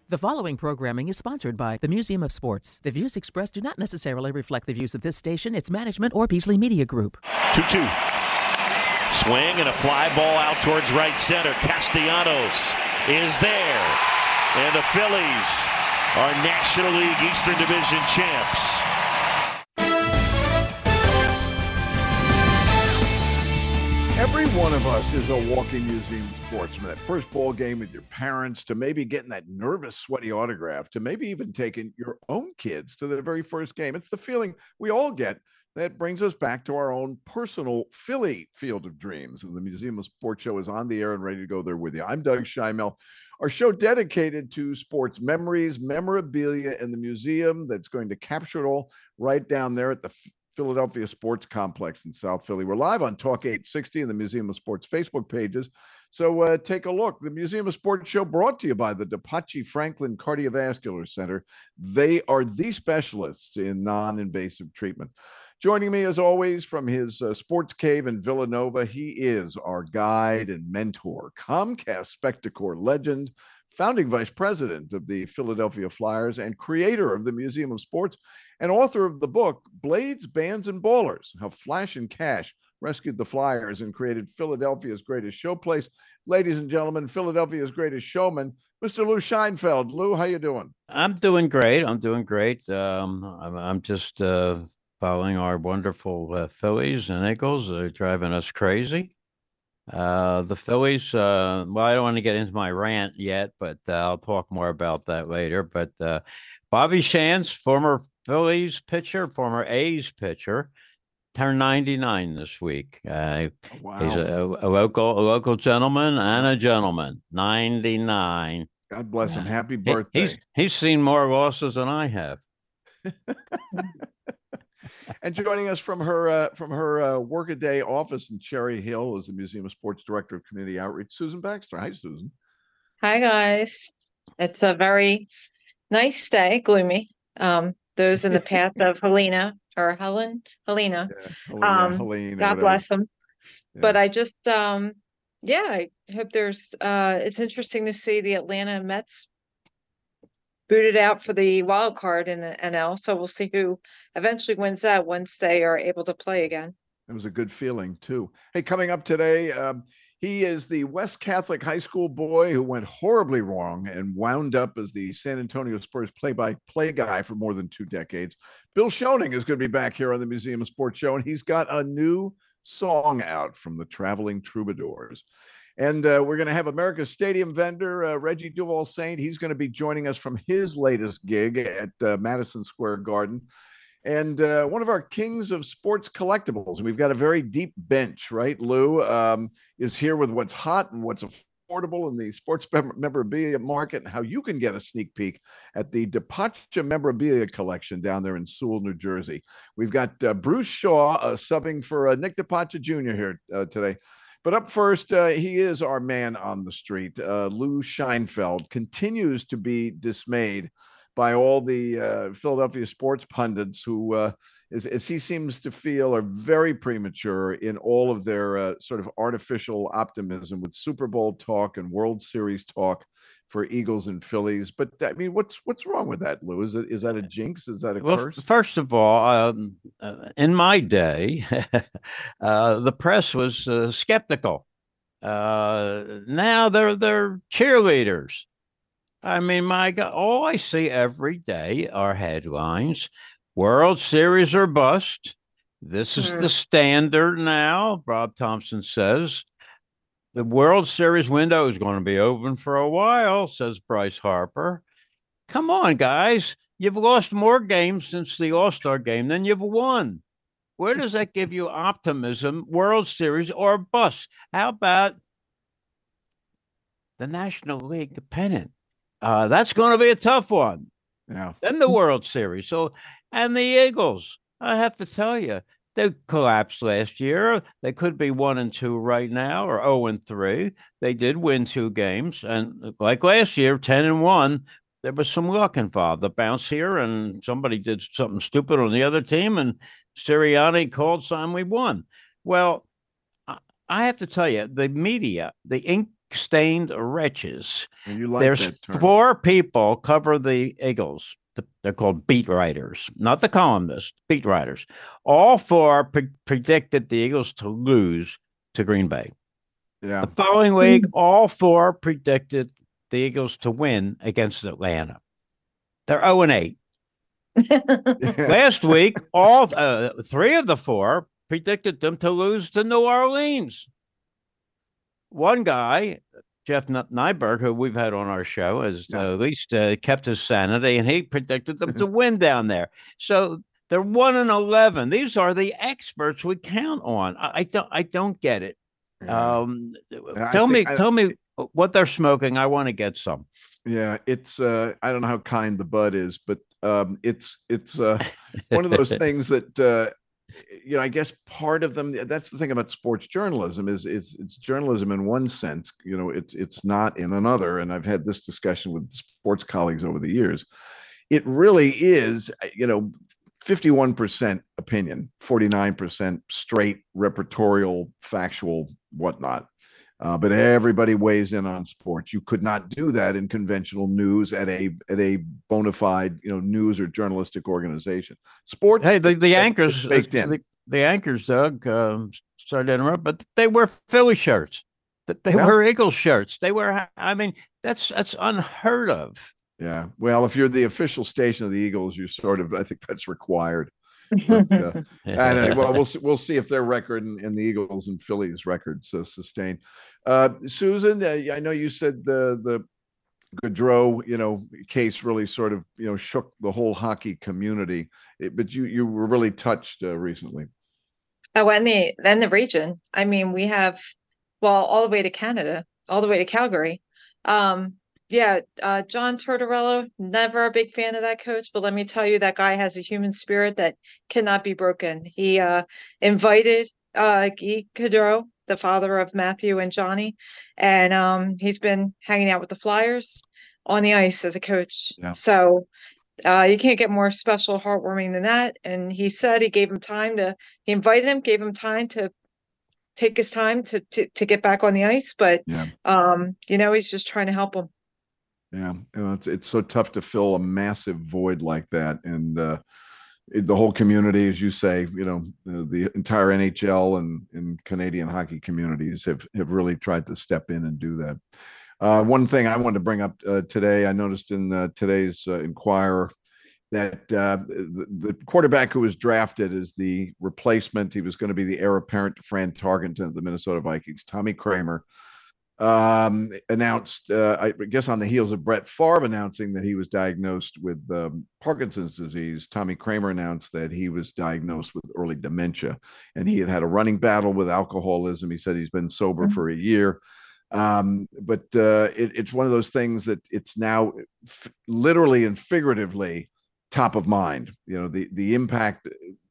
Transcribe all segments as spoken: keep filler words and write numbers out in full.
The following programming is sponsored by the Museum of Sports. The views expressed do not necessarily reflect the views of this station, its management, or Beasley Media Group. two two. Swing and a fly ball out towards right center. Castellanos is there. And the Phillies are National League Eastern Division champs. Every one of us is a walking museum of sports. From that first ball game with your parents, to maybe getting that nervous, sweaty autograph, to maybe even taking your own kids to their very first game. It's the feeling we all get that brings us back to our own personal Philly field of dreams. And the Museum of Sports show is on the air and ready to go there with you. I'm Doug Scheimel. Our show dedicated to sports memories, memorabilia in the museum that's going to capture it all right down there at the Philadelphia Sports Complex in South Philly. We're live on Talk eight sixty and the Museum of Sports Facebook pages. So uh, take a look. The Museum of Sports show brought to you by the DePace Franklin Cardiovascular Center. They are the specialists in non-invasive treatment. Joining me, as always, from his uh, sports cave in Villanova, he is our guide and mentor, Comcast Spectacor legend, founding vice president of the Philadelphia Flyers, and creator of the Museum of Sports, and author of the book, Blades, Bands, and Ballers, How Flash and Cash Rescued the Flyers and Created Philadelphia's Greatest Showplace. Ladies and gentlemen, Philadelphia's Greatest Showman, Mister Lou Scheinfeld. Lou, how you doing? I'm doing great. I'm doing great. Um, I'm, I'm just uh, following our wonderful uh, Phillies and Eagles. They're driving us crazy. Uh, the Phillies, uh, well, I don't want to get into my rant yet, but uh, I'll talk more about that later. But uh, Bobby Shantz, former Phillies pitcher, former A's pitcher, turned ninety-nine this week. Uh, wow. He's a, a local a local gentleman and a gentleman, ninety-nine. God bless him. Happy birthday. He, he's, he's seen more losses than I have. And joining us from her uh, from her uh, workaday office in Cherry Hill is the Museum of Sports Director of Community Outreach, Susan Baxter. Hi, Susan. Hi, guys. It's a very nice day, gloomy. Um, those in the path of Helena or Helen, Helena. Yeah, Helena, um, Helene, God whatever. bless them. Yeah. But I just, um, yeah, I hope there's. Uh, it's interesting to see the Atlanta Mets booted out for the wild card in the N L. So we'll see who eventually wins that once they are able to play again. It was a good feeling, too. Hey, coming up today, um, he is the West Catholic high school boy who went horribly wrong and wound up as the San Antonio Spurs play-by-play guy for more than two decades. Bill Schoening is going to be back here on the Museum of Sports show, and he's got a new song out from the Traveling Troubadours. And uh, we're going to have America's Stadium vendor, uh, Reggie Duval Saint. He's going to be joining us from his latest gig at uh, Madison Square Garden. And uh, one of our kings of sports collectibles, we've got a very deep bench, right, Lou, um, is here with what's hot and what's affordable in the sports memorabilia market and how you can get a sneak peek at the DePace memorabilia collection down there in Sewell, New Jersey. We've got uh, Bruce Shaw uh, subbing for uh, Nick DePace Junior here uh, today. But up first, uh, he is our man on the street. Uh, Lou Scheinfeld continues to be dismayed by all the uh, Philadelphia sports pundits who, uh, as, as he seems to feel, are very premature in all of their uh, sort of artificial optimism with Super Bowl talk and World Series talk for Eagles and Phillies. But I mean, what's what's wrong with that, Lou? Is it is that a jinx? Is that a well, curse? First of all, um, uh, in my day, uh, the press was uh, skeptical. Uh, now they're they're cheerleaders. I mean, my God, all I see every day are headlines: World Series or bust. This is the standard now. Rob Thompson says. The World Series window is going to be open for a while, says Bryce Harper. Come on, guys. You've lost more games since the All-Star game than you've won. Where does that give you optimism, World Series or bust? How about the National League pennant? Uh, that's going to be a tough one. Yeah. Then the World Series. So, and the Eagles, I have to tell you, they collapsed last year. They could be one and two right now, or zero and three. They did win two games, and like last year, ten and one. There was some luck involved. The bounce here, and somebody did something stupid on the other team, and Sirianni called sign. We won. Well, I have to tell you, the media, the ink stained wretches. And you like There's that term. Four people cover the Eagles. They're called beat writers, not the columnists, beat writers. All four pre- predicted the Eagles to lose to Green Bay. Yeah. The following week, all four predicted the Eagles to win against Atlanta. They're oh and eight. Last week, all uh, three of the four predicted them to lose to New Orleans. One guy, Jeff Nyberg, who we've had on our show, has Yeah. uh, at least uh, kept his sanity, and he predicted them to win down there. So they're one and eleven. These are the experts we count on. I, I don't, I don't get it. Yeah. Um, I tell me, think I- tell me what they're smoking. I want to get some. Yeah, it's uh I don't know how kind the bud is, but um it's it's uh one of those things that uh you know, I guess part of them, that's the thing about sports journalism is it's it's journalism in one sense, you know, it's it's not in another. And I've had this discussion with sports colleagues over the years. It really is, you know, fifty-one percent opinion, forty-nine percent straight repertorial, factual, whatnot. Uh, but everybody weighs in on sports. You could not do that in conventional news at a at a bona fide, you know, news or journalistic organization. Sports. Hey, the, the anchors, baked in. The, the anchors, Doug. Um, sorry to interrupt, but they wear Philly shirts. They Yeah. wear Eagles shirts. They wear. I mean, that's that's unheard of. Yeah. Well, if you're the official station of the Eagles, you sort of, I think that's required. But, uh, I don't know. Well, we'll see, we'll see if their record and, and the Eagles and Phillies records uh, sustain. Uh, Susan, uh, I know you said the the Gaudreau, you know, case really sort of, you know, shook the whole hockey community, it, but you you were really touched uh, recently. Oh, and the then the region. I mean, we have, well, all the way to Canada, all the way to Calgary. Um, yeah, uh, John Tortorella, never a big fan of that coach, but let me tell you, that guy has a human spirit that cannot be broken. He uh, invited uh, Guy Gaudreau, the father of Matthew and Johnny, and um, he's been hanging out with the Flyers on the ice as a coach. Yeah. So uh, you can't get more special, heartwarming than that. And he said he gave him time to, he invited him, gave him time to take his time to to, to get back on the ice. But, Yeah. um, you know, he's just trying to help him. Yeah, you know, it's it's so tough to fill a massive void like that, and uh, it, the whole community, as you say, you know, the, the entire N H L and, and Canadian hockey communities have have really tried to step in and do that. Uh, one thing I wanted to bring up uh, today, I noticed in uh, today's uh, Inquirer that uh, the, the quarterback who was drafted as the replacement, he was going to be the heir apparent to Fran Tarkenton of the Minnesota Vikings, Tommy Kramer, um, announced, uh, I guess on the heels of Brett Favre announcing that he was diagnosed with um, Parkinson's disease, Tommy Kramer announced that he was diagnosed with early dementia, and he had had a running battle with alcoholism. He said he's been sober mm-hmm. for a year. Um, but uh, it, it's one of those things that it's now f- literally and figuratively top of mind. You know, the, the impact,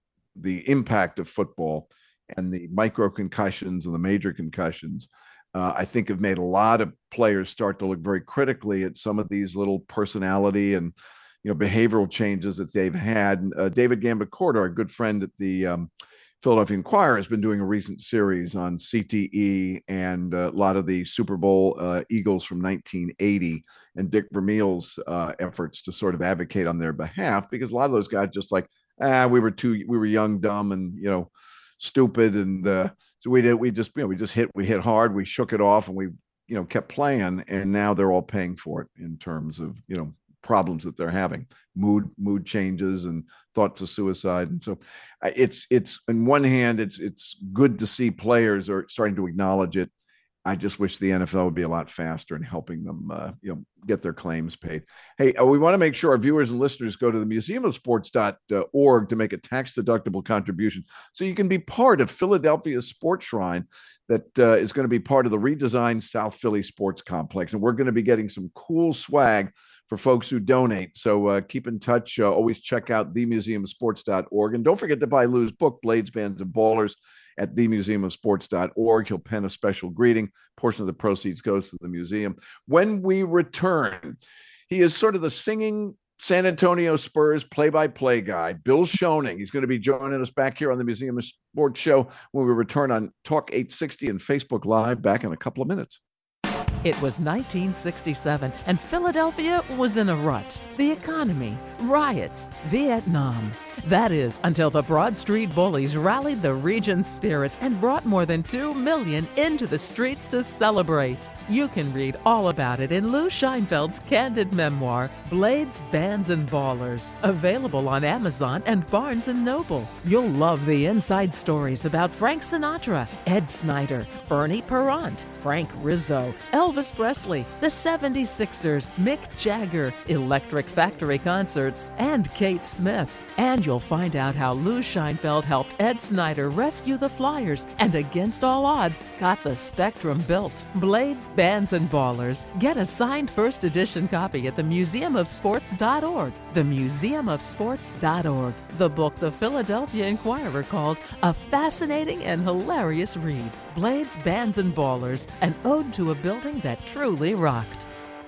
the impact of football and the micro concussions and the major concussions, Uh, I think have made a lot of players start to look very critically at some of these little personality and, you know, behavioral changes that they've had. Uh, David Gambacorta, our good friend at the um, Philadelphia Inquirer, has been doing a recent series on C T E and uh, a lot of the Super Bowl uh, Eagles from nineteen eighty and Dick Vermeil's uh, efforts to sort of advocate on their behalf, because a lot of those guys just like, ah, we were too, we were young, dumb, and, you know, stupid, and uh, so we did. We just, you know, we just hit. We hit hard. We shook it off, and we, you know, kept playing. And now they're all paying for it in terms of, you know, problems that they're having, mood mood changes and thoughts of suicide. And so, it's it's on one hand, it's it's good to see players are starting to acknowledge it. I just wish the N F L would be a lot faster in helping them, uh, you know, get their claims paid. Hey, uh, we want to make sure our viewers and listeners go to the museum of sports dot org to make a tax-deductible contribution so you can be part of Philadelphia's Sports Shrine that uh, is going to be part of the redesigned South Philly Sports Complex. And we're going to be getting some cool swag for folks who donate. So uh, keep in touch. Uh, always check out the museum of sports dot org. And don't forget to buy Lou's book, Blades, Bands, and Ballers, at the museum of sports dot org. He'll pen a special greeting. Portion of the proceeds goes to the museum. When we return, he is sort of the singing San Antonio Spurs play-by-play guy, Bill Schoening. He's going to be joining us back here on the Museum of Sports show when we return on Talk eight sixty and Facebook Live back in a couple of minutes. It was nineteen sixty-seven, and Philadelphia was in a rut. The economy, riots, Vietnam. That is, until the Broad Street Bullies rallied the region's spirits and brought more than two million into the streets to celebrate. You can read all about it in Lou Scheinfeld's candid memoir, Blades, Bands, and Ballers, available on Amazon and Barnes and Noble. You'll love the inside stories about Frank Sinatra, Ed Snyder, Bernie Perrant, Frank Rizzo, Elvis Presley, the seventy-sixers, Mick Jagger, Electric Factory Concerts, and Kate Smith. And you'll find out how Lou Scheinfeld helped Ed Snyder rescue the Flyers and, against all odds, got the Spectrum built. Blades, Bands, and Ballers. Get a signed first edition copy at the museum of sports dot org. the museum of sports dot org. The book the Philadelphia Inquirer called a fascinating and hilarious read. Blades, Bands, and Ballers, an ode to a building that truly rocked.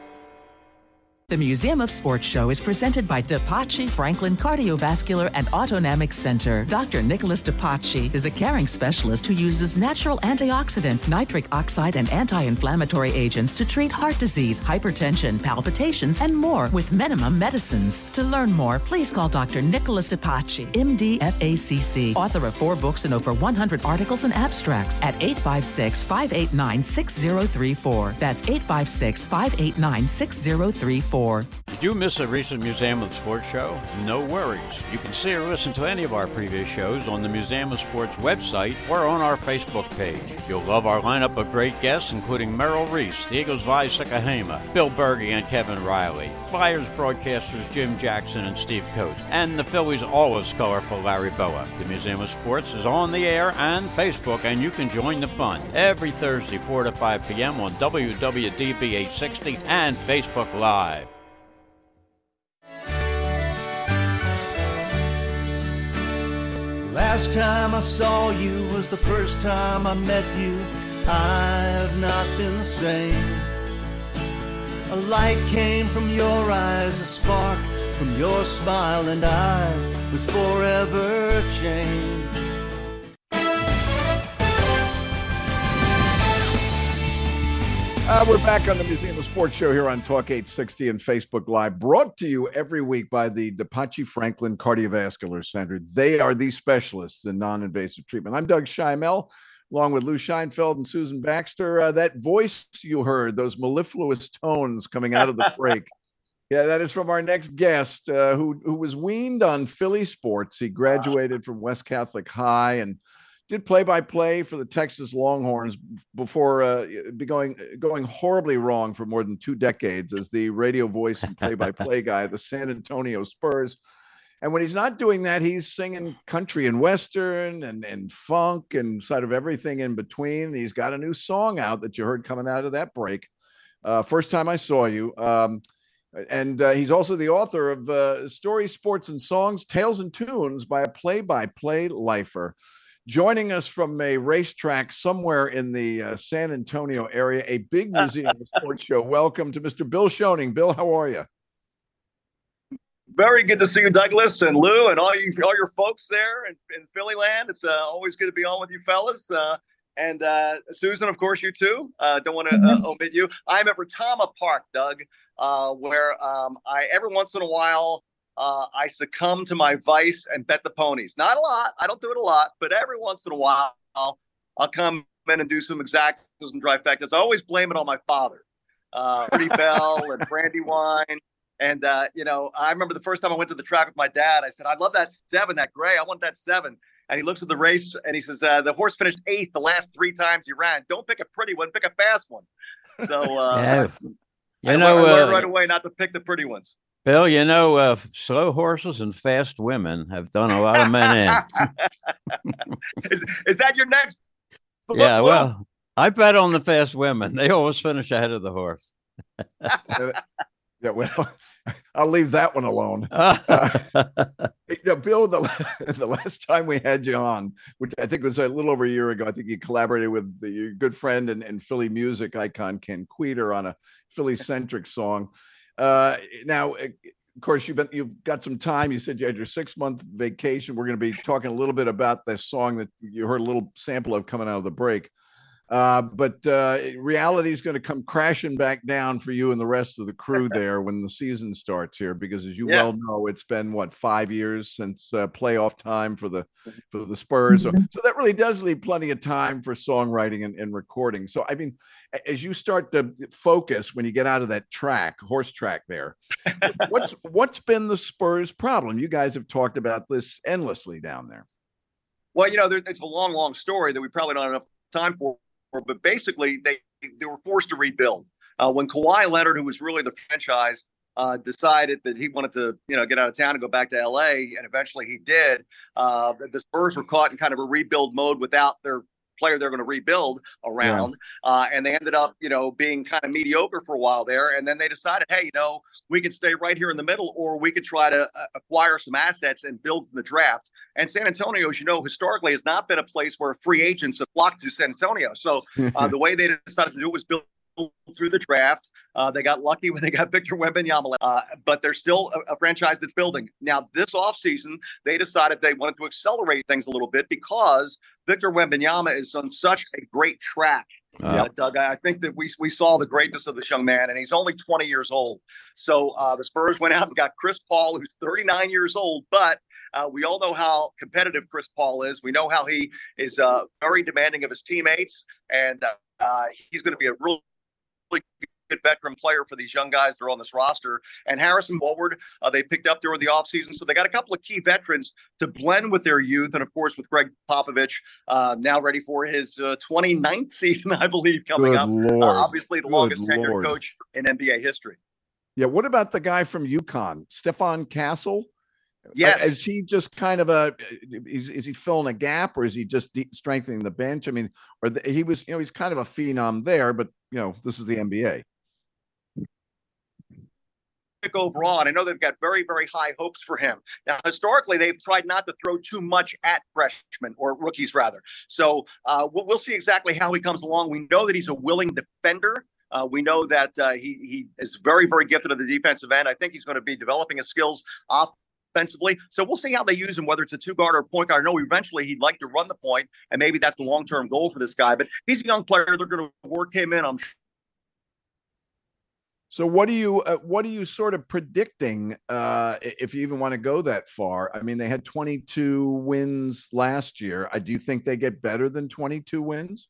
The Museum of Sports Show is presented by DePachi Franklin Cardiovascular and Autonomic Center. Doctor Nicholas DePachi is a caring specialist who uses natural antioxidants, nitric oxide, and anti-inflammatory agents to treat heart disease, hypertension, palpitations, and more with minimum medicines. To learn more, please call Doctor Nicholas DePachi, M D, F A C C, author of four books and over one hundred articles and abstracts, at eight five six, five eight nine, six zero three four. That's eight five six, five eight nine, six zero three four. Did you miss a recent Museum of Sports show? No worries. You can see or listen to any of our previous shows on the Museum of Sports website or on our Facebook page. You'll love our lineup of great guests, including Merrill Reese, the Eagles' Vi Sikahema, Bill Berge and Kevin Riley, Flyers broadcasters Jim Jackson and Steve Coates, and the Phillies' always colorful Larry Boa. The Museum of Sports is on the air and Facebook, and you can join the fun every Thursday, four to five p.m. on W W D B eight sixty and Facebook Live. Last time I saw you was the first time I met you. I have not been the same. A light came from your eyes, a spark from your smile, and I was forever changed. Uh, we're back on the Museum of Sports show here on Talk eight sixty and Facebook Live, brought to you every week by the DePachi Franklin Cardiovascular Center. They are the specialists in non-invasive treatment. I'm Doug Scheinfeld, along with Lou Scheinfeld and Susan Baxter. Uh, that voice you heard, those mellifluous tones coming out of the break. Yeah, that is from our next guest, uh, who, who was weaned on Philly sports. He graduated from West Catholic High and did play-by-play for the Texas Longhorns before uh, going going horribly wrong for more than two decades as the radio voice and play-by-play guy at the San Antonio Spurs. And when he's not doing that, he's singing country and western and, and funk and sort of everything in between. He's got a new song out that you heard coming out of that break. Uh, first time I saw you. Um, and uh, he's also the author of uh, Stories, Sports, and Songs, Tales and Tunes by a Play-by-Play Lifer. Joining us from a racetrack somewhere in the uh, San Antonio area, a big Museum of Sports show. Welcome to Mister Bill Schoening. Bill, how are you? Very good to see you, Douglas and Lou, and all you, all your folks there in, in Philly land. It's uh, always good to be on with you fellas. Uh, and uh, Susan, of course, you too. Uh, don't want to uh, omit you. I'm at Retama Park, Doug, uh, where um, I every once in a while uh, I succumb to my vice and bet the ponies. Not a lot. I don't do it a lot, but every once in a while I'll, I'll come in and do some exactas and trifectas. I always blame it on my father, uh, Pretty Bell and Brandywine. And, uh, you know, I remember the first time I went to the track with my dad, I said, I love that seven, that gray. I want that seven. And he looks at the race and he says, uh, the horse finished eighth the last three times he ran. Don't pick a pretty one, pick a fast one. So uh, yeah. I, you know, I learned uh, right away not to pick the pretty ones. Bill, you know, uh, slow horses and fast women have done a lot of men in. is, is that your next book, Yeah, Lou? well, I bet on the fast women. They always finish ahead of the horse. Yeah, well, I'll leave that one alone. Uh, you know, Bill, the, the last time we had you on, which I think was a little over a year ago, I think you collaborated with the, your good friend and, and Philly music icon, Ken Queter, on a Philly-centric song. Uh, now, of course, you've, been, you've got some time. You said you had your six-month vacation. We're going to be talking a little bit about this song that you heard a little sample of coming out of the break. Uh, but uh, reality is going to come crashing back down for you and the rest of the crew there when the season starts here, because as you yes. well know, it's been what five years since uh, playoff time for the for the Spurs. So, so that really does leave plenty of time for songwriting and, and recording. So I mean, as you start to focus when you get out of that track, horse track there, what's what's been the Spurs' problem? You guys have talked about this endlessly down there. Well, you know, there, it's a long, long story that we probably don't have enough time for. But basically, they they were forced to rebuild. Uh, when Kawhi Leonard, who was really the franchise, uh, decided that he wanted to, you know, get out of town and go back to L A, and eventually he did, uh, the Spurs were caught in kind of a rebuild mode without their player they're going to rebuild around. Yeah. Uh, and they ended up, you know, being kind of mediocre for a while there. And then they decided, hey, you know, we could stay right here in the middle, or we could try to uh, acquire some assets and build from the draft. And San Antonio, as you know, historically has not been a place where free agents have flocked to San Antonio. So uh, the way they decided to do it was build through the draft. Uh, they got lucky when they got Victor Wembanyama, uh, but they're still a, a franchise that's building. Now, this offseason, they decided they wanted to accelerate things a little bit because Victor Wembanyama is on such a great track. Uh, Doug, I think that we we saw the greatness of this young man, and he's only twenty years old. So uh, the Spurs went out and got Chris Paul, who's thirty-nine years old, but Uh, we all know how competitive Chris Paul is. We know how he is uh, very demanding of his teammates, and uh, uh, he's going to be a real good veteran player for these young guys that are on this roster. And Harrison Woodward, uh, they picked up during the offseason. So they got a couple of key veterans to blend with their youth. And, of course, with Greg Popovich uh, now ready for his uh, twenty-ninth season, I believe, coming good up. Lord. Uh, obviously, the good longest tenured Lord. coach in N B A history. Yeah, what about the guy from UConn, Stephon Castle? Yes. Is he just kind of a, is, is he filling a gap, or is he just de- strengthening the bench? I mean, or the, he was, you know, he's kind of a phenom there, but, you know, this is the N B A. Overall, and I know they've got very, very high hopes for him. Now, historically, they've tried not to throw too much at freshmen or rookies, rather. So uh, we'll, we'll see exactly how he comes along. We know that he's a willing defender. Uh, we know that uh, he he is very, very gifted at the defensive end. I think he's going to be developing his skills offensively. So we'll see how they use him, whether it's a two guard or a point guard. I know eventually he'd like to run the point, and maybe that's the long term goal for this guy. But he's a young player. They're going to work him in, I'm sure. So what do you uh, what are you sort of predicting, uh, if you even want to go that far? I mean, they had twenty-two wins last year. I do think they get better than twenty-two wins.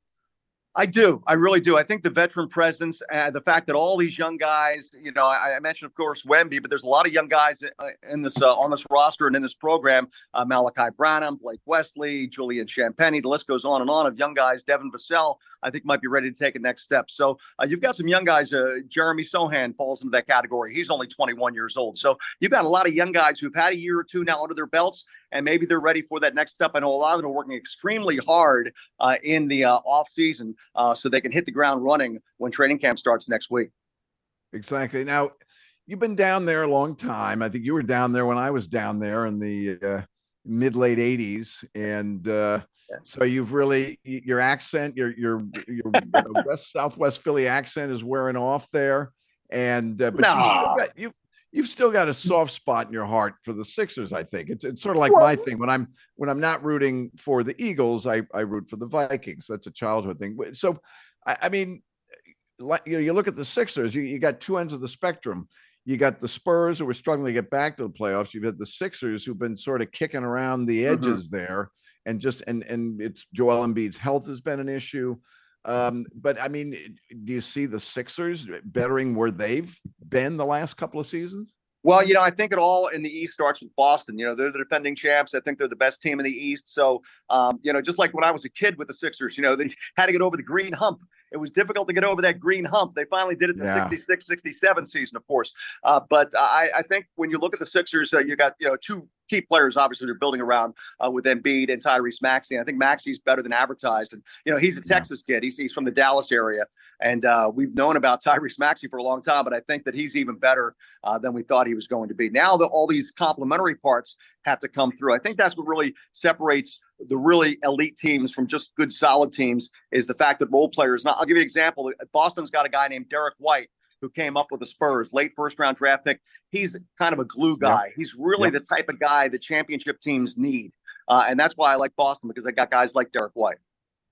I do. I really do. I think the veteran presence, uh, the fact that all these young guys, you know, I, I mentioned, of course, Wemby, but there's a lot of young guys in this uh, on this roster and in this program. Uh, Malachi Branham, Blake Wesley, Julian Champagnie. The list goes on and on of young guys. Devin Vassell, I think, might be ready to take a next step. So uh, you've got some young guys. Uh, Jeremy Sohan falls into that category. He's only twenty-one years old. So you've got a lot of young guys who've had a year or two now under their belts, and maybe they're ready for that next step. I know a lot of them are working extremely hard uh, in the uh, off season uh, so they can hit the ground running when training camp starts next week. Exactly. Now, you've been down there a long time. I think you were down there when I was down there in the uh, mid late eighties, and uh, yeah. so you've really your accent, your your your West Southwest Philly accent is wearing off there, and uh, but no. you still got, you. You've still got a soft spot in your heart for the Sixers. I think it's it's sort of like my thing. When I'm when I'm not rooting for the Eagles, I, I root for the Vikings. That's a childhood thing. So, I, I mean, like you know, you look at the Sixers. You, you got two ends of the spectrum. You got the Spurs, who were struggling to get back to the playoffs. You've had the Sixers, who've been sort of kicking around the edges mm-hmm. there, and just and and it's Joel Embiid's health has been an issue. Um, but I mean, do you see the Sixers bettering where they've been the last couple of seasons? Well, you know, I think it all in the East starts with Boston. You know, they're the defending champs. I think they're the best team in the East. So, um, you know, just like when I was a kid with the Sixers, you know, they had to get over the green hump. It was difficult to get over that green hump. They finally did it in the yeah. sixty-six sixty-seven season, of course. Uh, but I, I think when you look at the Sixers, uh, you got, you know, two key players, obviously, they're building around uh, with Embiid and Tyrese Maxey. And I think Maxey's better than advertised. And, you know, he's a Texas kid. He's, he's from the Dallas area. And uh, we've known about Tyrese Maxey for a long time, but I think that he's even better uh, than we thought he was going to be. Now that all these complementary parts have to come through, I think that's what really separates the really elite teams from just good, solid teams, is the fact that role players. Now, I'll give you an example. Boston's got a guy named Derek White who came up with the Spurs, late first round draft pick. He's kind of a glue guy. Yep. He's really yep. the type of guy that championship teams need. Uh, and that's why I like Boston, because they got guys like Derek White.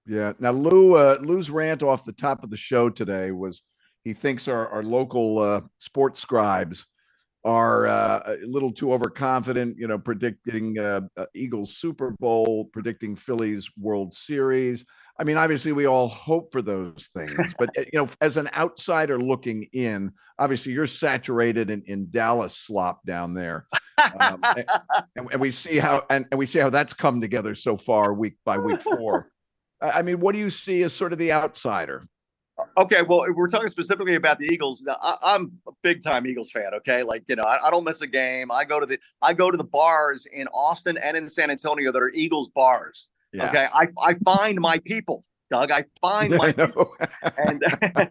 Yeah. Now, Lou, uh, Lou's rant off the top of the show today was he thinks our, our local uh, sports scribes are uh, a little too overconfident, you know, predicting uh, uh, Eagles Super Bowl, predicting Phillies World Series. I mean, obviously, we all hope for those things, but you know, as an outsider looking in, obviously, you're saturated in, in Dallas slop down there, um, and, and we see how and, and we see how that's come together so far, week by week four. I mean, what do you see as sort of the outsider? Okay, well, if we're talking specifically about the Eagles, I, I'm a big time Eagles fan. Okay, like you know, I, I don't miss a game. I go to the I go to the bars in Austin and in San Antonio that are Eagles bars. Yeah. Okay, I I find my people, Doug. I find my people, and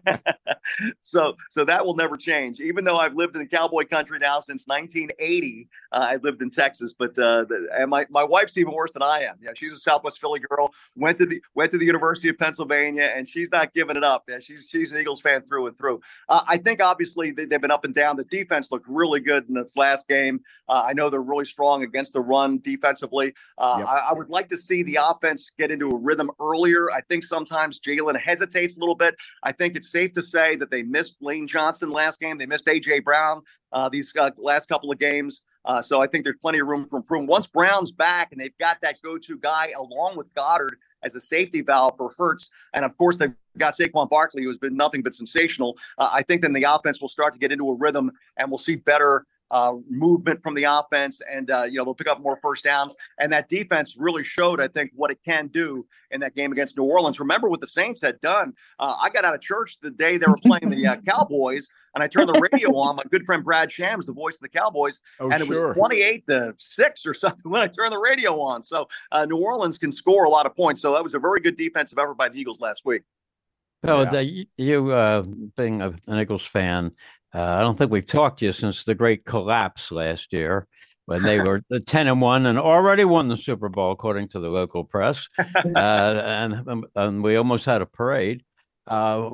so so that will never change. Even though I've lived in cowboy country now since nineteen eighty, uh, I lived in Texas, but uh, the, and my my wife's even worse than I am. Yeah, she's a Southwest Philly girl. Went to the went to the University of Pennsylvania, and she's not giving it up. Yeah, she's she's an Eagles fan through and through. Uh, I think obviously they, they've been up and down. The defense looked really good in this last game. Uh, I know they're really strong against the run defensively. Uh, yep. I, I would like to see the offense get into a rhythm earlier. I think sometimes Jalen hesitates a little bit. I think it's safe to say that they missed Lane Johnson last game. They missed A J Brown uh, these uh, last couple of games. Uh, so I think there's plenty of room for improvement. Once Brown's back and they've got that go-to guy along with Goddard as a safety valve for Hurts, and of course they've got Saquon Barkley, who has been nothing but sensational. Uh, I think then the offense will start to get into a rhythm, and we'll see better uh, movement from the offense, and uh, you know they'll pick up more first downs. And that defense really showed, I think, what it can do in that game against New Orleans. Remember what the Saints had done. Uh, I got out of church the day they were playing the uh, Cowboys, and I turned the radio on. My good friend Brad Shams, the voice of the Cowboys, oh, and it sure. was twenty-eight to six or something when I turned the radio on. So uh, New Orleans can score a lot of points. So that was a very good defensive effort by the Eagles last week. Well, yeah. the, you uh, being a, an Eagles fan, uh, I don't think we've talked to you since the great collapse last year when they were ten and one and already won the Super Bowl, according to the local press, uh, and and we almost had a parade. Uh,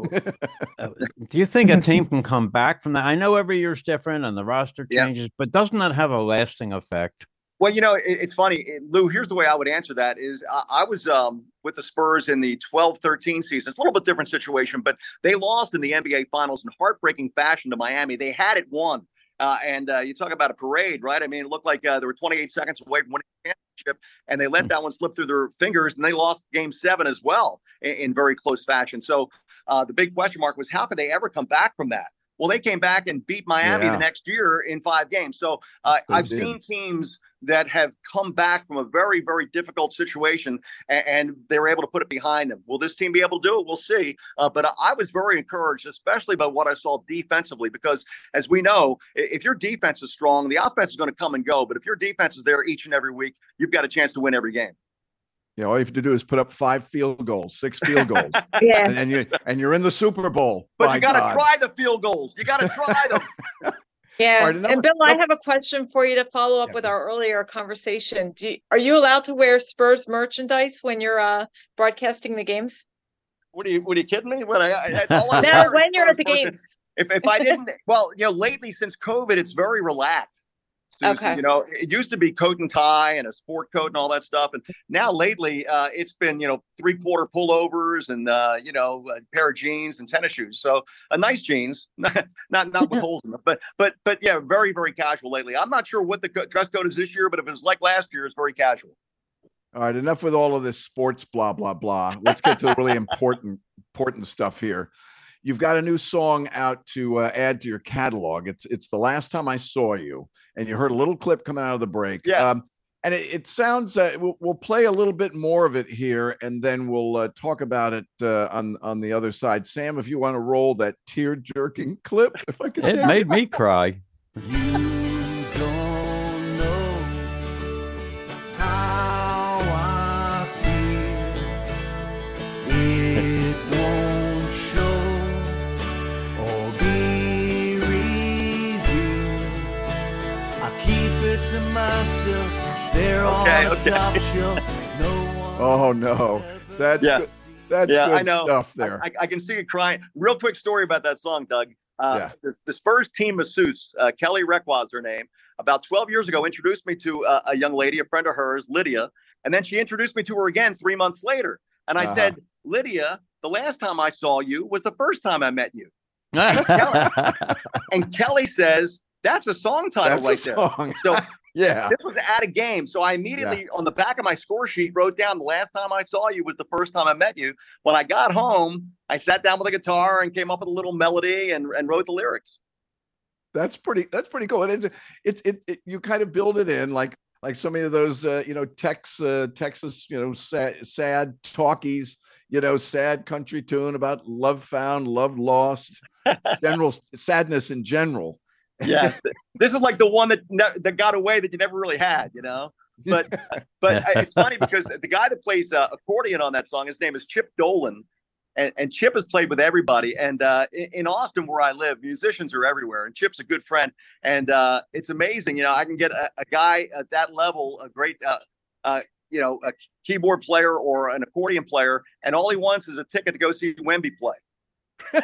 do you think a team can come back from that? I know every year's different and the roster changes, yeah. but doesn't that have a lasting effect? Well, you know, it, it's funny, it, Lou, here's the way I would answer that is I, I was um, with the Spurs in the twelve thirteen season. It's a little bit different situation, but they lost in the N B A Finals in heartbreaking fashion to Miami. They had it won. Uh, and uh, you talk about a parade, right? I mean, it looked like uh, there were twenty-eight seconds away from winning the championship, and they let that one slip through their fingers, and they lost game seven as well in, in very close fashion. So uh, the big question mark was, how could they ever come back from that? Well, they came back and beat Miami yeah. the next year in five games. So uh, I've did. seen teams that have come back from a very, very difficult situation, and, and they were able to put it behind them. Will this team be able to do it? We'll see. Uh, but I was very encouraged, especially by what I saw defensively, because as we know, if your defense is strong, the offense is going to come and go. But if your defense is there each and every week, you've got a chance to win every game. Yeah, all you have to do is put up five field goals, six field goals, yeah, and, and you and you're in the Super Bowl. But you got to try the field goals. You got to try them. Yeah, right, and Bill, I have a question for you to follow up yeah. with our earlier conversation. Do you, are you allowed to wear Spurs merchandise when you're uh, broadcasting the games? What are you? What are you kidding me? When I, I all I no, when you're at the games. If if I didn't, well, you know, lately since COVID, it's very relaxed. Susan, okay. You know, it used to be coat and tie and a sport coat and all that stuff. And now lately uh, it's been, you know, three quarter pullovers and, uh, you know, a pair of jeans and tennis shoes. So a uh, nice jeans, not, not, not with holes in them, but, but, but yeah, very, very casual lately. I'm not sure what the co- dress code is this year, but if it was like last year, it's very casual. All right. Enough with all of this sports, blah, blah, blah. Let's get to the really important, important stuff here. You've got a new song out to uh, add to your catalog. It's it's The Last Time I Saw You, and you heard a little clip coming out of the break. Yeah. Um, and it, it sounds, uh, we'll, we'll play a little bit more of it here, and then we'll uh, talk about it uh, on, on the other side. Sam, if you want to roll that tear-jerking clip, if I could. It made me cry. Okay, okay. Oh no, that's yeah. good. That's yeah, good I know. stuff there. I, I, I can see you crying. Real quick story about that song, Doug. Uh, yeah. the, the Spurs team masseuse, uh, Kelly Requa is her name, about twelve years ago introduced me to uh, a young lady, a friend of hers, Lydia, and then she introduced me to her again three months later. And I Uh-huh. said, Lydia, the last time I saw you was the first time I met you. And Kelly, and Kelly says, that's a song title That's right a song. there. So Yeah. this was at a game. So I immediately, yeah. on the back of my score sheet, wrote down the last time I saw you was the first time I met you. When I got home, I sat down with a guitar and came up with a little melody and, and wrote the lyrics. That's pretty, that's pretty cool. And it's, it's, it, it, you kind of build it in like, like so many of those, uh, you know, Tex, uh, Texas, you know, sad, sad talkies, you know, sad country tune about love found, love lost, general sadness in general. Yeah, this is like the one that ne- that got away that you never really had, you know. But but it's funny because the guy that plays uh, accordion on that song, his name is Chip Dolan, and, and Chip has played with everybody. And uh, in, in Austin, where I live, musicians are everywhere, and Chip's a good friend. And uh, it's amazing, you know. I can get a, a guy at that level, a great, uh, uh, you know, a keyboard player or an accordion player, and all he wants is a ticket to go see Wemby play.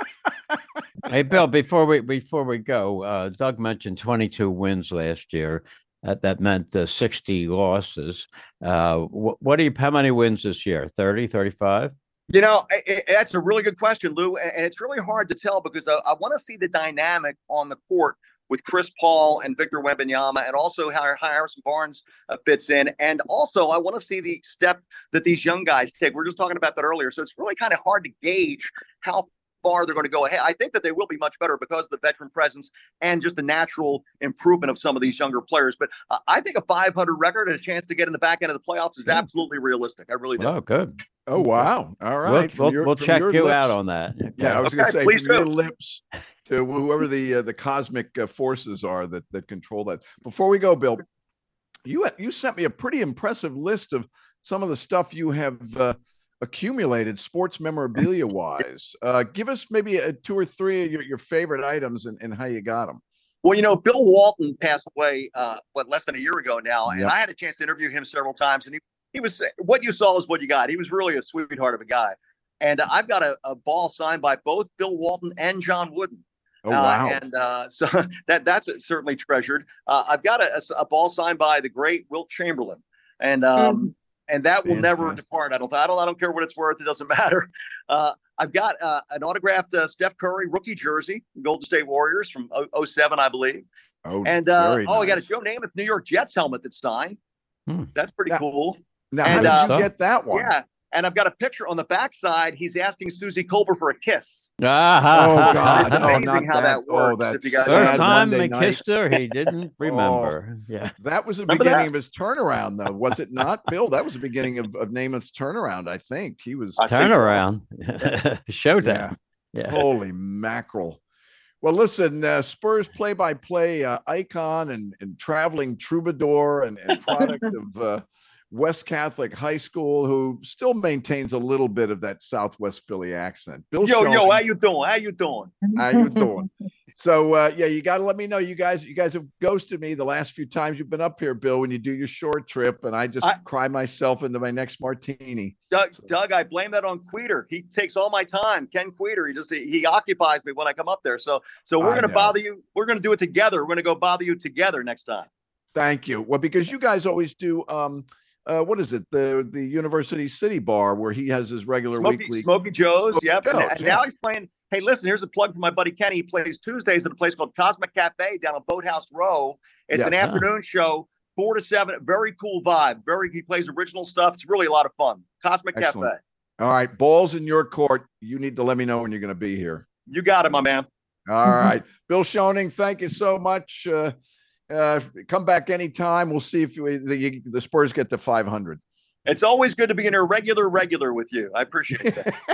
Hey, Bill, before we before we go, uh, Doug mentioned twenty-two wins last year. That that meant uh, sixty losses. Uh, what, what do you? How many wins this year? thirty, thirty-five? You know, it, that's a really good question, Lou, and, and it's really hard to tell because I, I want to see the dynamic on the court with Chris Paul and Victor Wembanyama, and also how Harrison Barnes uh, fits in. And also, I want to see the step that these young guys take. We we're just talking about that earlier. So it's really kind of hard to gauge how far they're going to go ahead. I think that they will be much better because of the veteran presence and just the natural improvement of some of these younger players. But uh, I think a five hundred record and a chance to get in the back end of the playoffs is absolutely realistic. I really do. Oh, good. Oh, wow. All right. We'll, we'll, your, we'll check you lips, out on that. Okay. Yeah, I was okay, going to say, please from do. your lips to whoever the uh, the cosmic uh, forces are that that control that. Before we go, Bill, you you sent me a pretty impressive list of some of the stuff you have uh, accumulated sports memorabilia wise. Uh, give us maybe a, two or three of your, your favorite items and, and how you got them. Well, you know, Bill Walton passed away, uh, what, less than a year ago now. Yep. And I had a chance to interview him several times. And he, he was, what you saw is what you got. He was really a sweetheart of a guy. And uh, I've got a, a ball signed by both Bill Walton and John Wooden. Oh, wow. Uh, and uh, so that that's certainly treasured. Uh, I've got a, a, a ball signed by the great Wilt Chamberlain. And, um, mm. And that will Fantastic. never depart. I don't, I don't, I don't care what it's worth. It doesn't matter. Uh, I've got uh, an autographed uh, Steph Curry rookie jersey, Golden State Warriors from oh seven, I believe. Oh, and uh, very oh, nice. I got a Joe Namath New York Jets helmet that's signed. Hmm. That's pretty now, cool. Now, and, how did uh, you get that one? Yeah. And I've got a picture on the backside. He's asking Susie Colbert for a kiss. Oh, God. It's amazing oh, how that, that works. Oh, that's if you guys First time Monday he kissed her, he didn't remember. oh, yeah. That was the Remember beginning that? of his turnaround, though, was it not, Bill? That was the beginning of, of Namath's turnaround, I think. He was I think so. Turnaround. Showtime. Yeah. Yeah. Holy mackerel. Well, listen, uh, Spurs play-by-play uh, icon and, and traveling troubadour and, and product of uh, West Catholic High School, who still maintains a little bit of that Southwest Philly accent. Bill Yo, Schoen, yo, how you doing? How you doing? How you doing? So, uh, yeah, you got to let me know. You guys, you guys have ghosted me the last few times you've been up here, Bill, when you do your short trip, and I just I, cry myself into my next martini. Doug, so. Doug, I blame that on Queter. He takes all my time. Ken Queter. He just he, he occupies me when I come up there. So, so we're going to bother you. We're going to do it together. We're going to go bother you together next time. Thank you. Well, because you guys always do. Um, Uh, what is it? The the University City Bar where he has his regular Smoky, weekly Smoky Joe's. Smoky Yep. Joe's, and, and yeah. now he's playing. Hey, listen, here's a plug for my buddy Kenny. He plays Tuesdays at a place called Cosmic Cafe down on Boathouse Row. It's Yes. an afternoon show, four to seven. Very cool vibe. Very he plays original stuff. It's really a lot of fun. Cosmic Excellent. Cafe. All right, balls in your court. You need to let me know when you're going to be here. You got it, my man. All right, Bill Schoening, thank you so much. Uh, uh, come back anytime. We'll see if we, the the Spurs get to five hundred. It's always good to be an irregular regular with you. I appreciate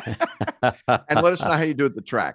that. And let us know how you do at the track.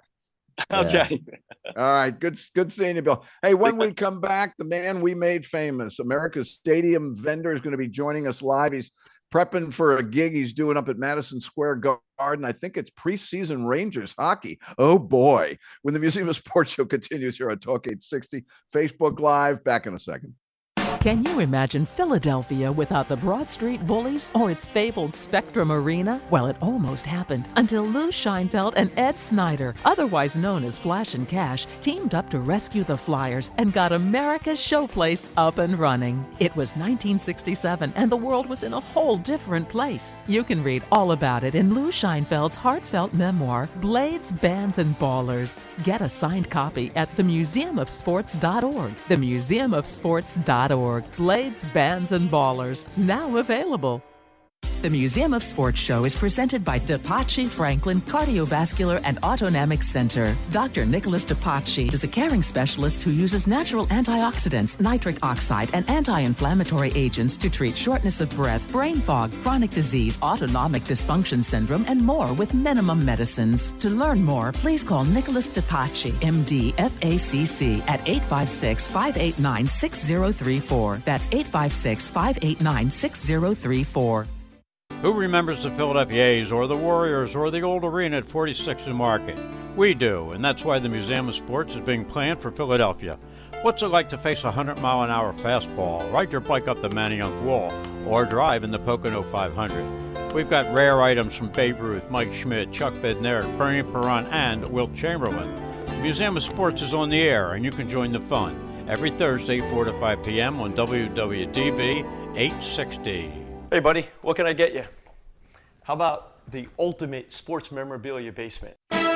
Okay. All right. Good, good seeing you, Bill. Hey, when we come back, the man we made famous, America's Stadium vendor, is going to be joining us live. He's prepping for a gig he's doing up at Madison Square Garden. I think it's preseason Rangers hockey. Oh, boy. When the Museum of Sports show continues here on Talk eight sixty, Facebook Live. Back in a second. Can you imagine Philadelphia without the Broad Street Bullies or its fabled Spectrum Arena? Well, it almost happened until Lou Scheinfeld and Ed Snyder, otherwise known as Flash and Cash, teamed up to rescue the Flyers and got America's showplace up and running. It was nineteen sixty-seven and the world was in a whole different place. You can read all about it in Lou Scheinfeld's heartfelt memoir, Blades, Bands, and Ballers. Get a signed copy at the museum of sports dot org. the museum of sports dot org. Blades, Bands, and Ballers, now available. The Museum of Sports show is presented by DePace Franklin Cardiovascular and Autonomic Center. Doctor Nicholas DePace is a caring specialist who uses natural antioxidants, nitric oxide, and anti-inflammatory agents to treat shortness of breath, brain fog, chronic disease, autonomic dysfunction syndrome, and more with minimum medicines. To learn more, please call Nicholas DePace, M D, F A C C, at eight five six, five eight nine, six zero three four. That's eight five six, five eight nine, six zero three four. Who remembers the Philadelphia A's or the Warriors or the old arena at forty-sixth and Market? We do, and that's why the Museum of Sports is being planned for Philadelphia. What's it like to face a one hundred mile an hour fastball, ride your bike up the Manayunk Wall, or drive in the Pocono five hundred? We've got rare items from Babe Ruth, Mike Schmidt, Chuck Bednarik, Bernie Perron, and Wilt Chamberlain. The Museum of Sports is on the air, and you can join the fun every Thursday, four to five p.m. on W W D B eight sixty. Hey, buddy, what can I get you? How about the ultimate sports memorabilia basement?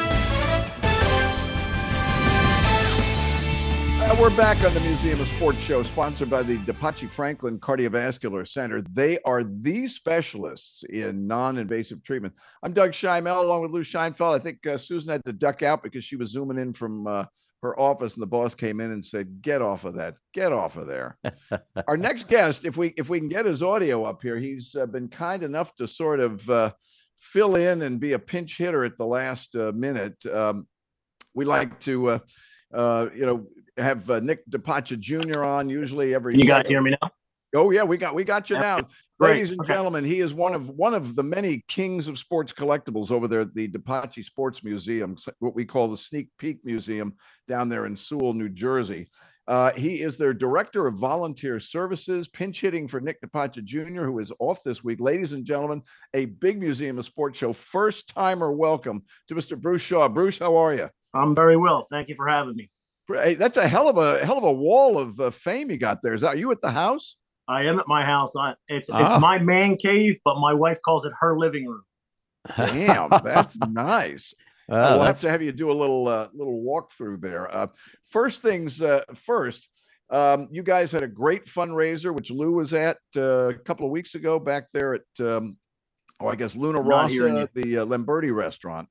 Uh, we're back on the Museum of Sports show, sponsored by the DePace Franklin Cardiovascular Center. They are the specialists in non-invasive treatment. I'm Doug Scheimel, along with Lou Scheinfeld. I think uh, Susan had to duck out because she was zooming in from uh, her office, and the boss came in and said, "Get off of that, get off of there." Our next guest, if we if we can get his audio up here, he's uh, been kind enough to sort of uh, fill in and be a pinch hitter at the last uh, minute. Um, we like to, uh, uh, you know, have uh, Nick DePace Junior on usually every. Can you guys hear me now? Oh yeah, we got we got you now. Great. Ladies and Okay. gentlemen, he is one of one of the many kings of sports collectibles over there at the DePace Sports Museum, what we call the Sneak Peek Museum down there in Sewell, New Jersey. Uh, he is their director of volunteer services, pinch hitting for Nick DePace Junior, who is off this week. Ladies and gentlemen, a big Museum of Sports show first timer welcome to Mister Bruce Shaw. Bruce, how are you? I'm very well. Thank you for having me. Hey, that's a hell of a hell of a wall of uh, fame you got there. Is that are you at the house? I am at my house. I, it's Ah. it's my man cave, but my wife calls it her living room. Damn, that's nice. Uh, we'll have that's- to have you do a little uh, little walkthrough there. Uh, first things uh, first, um, you guys had a great fundraiser, which Lou was at uh, a couple of weeks ago back there at, um, oh, I guess Luna I'm not hearing Rossa, the uh, Lamberti restaurant,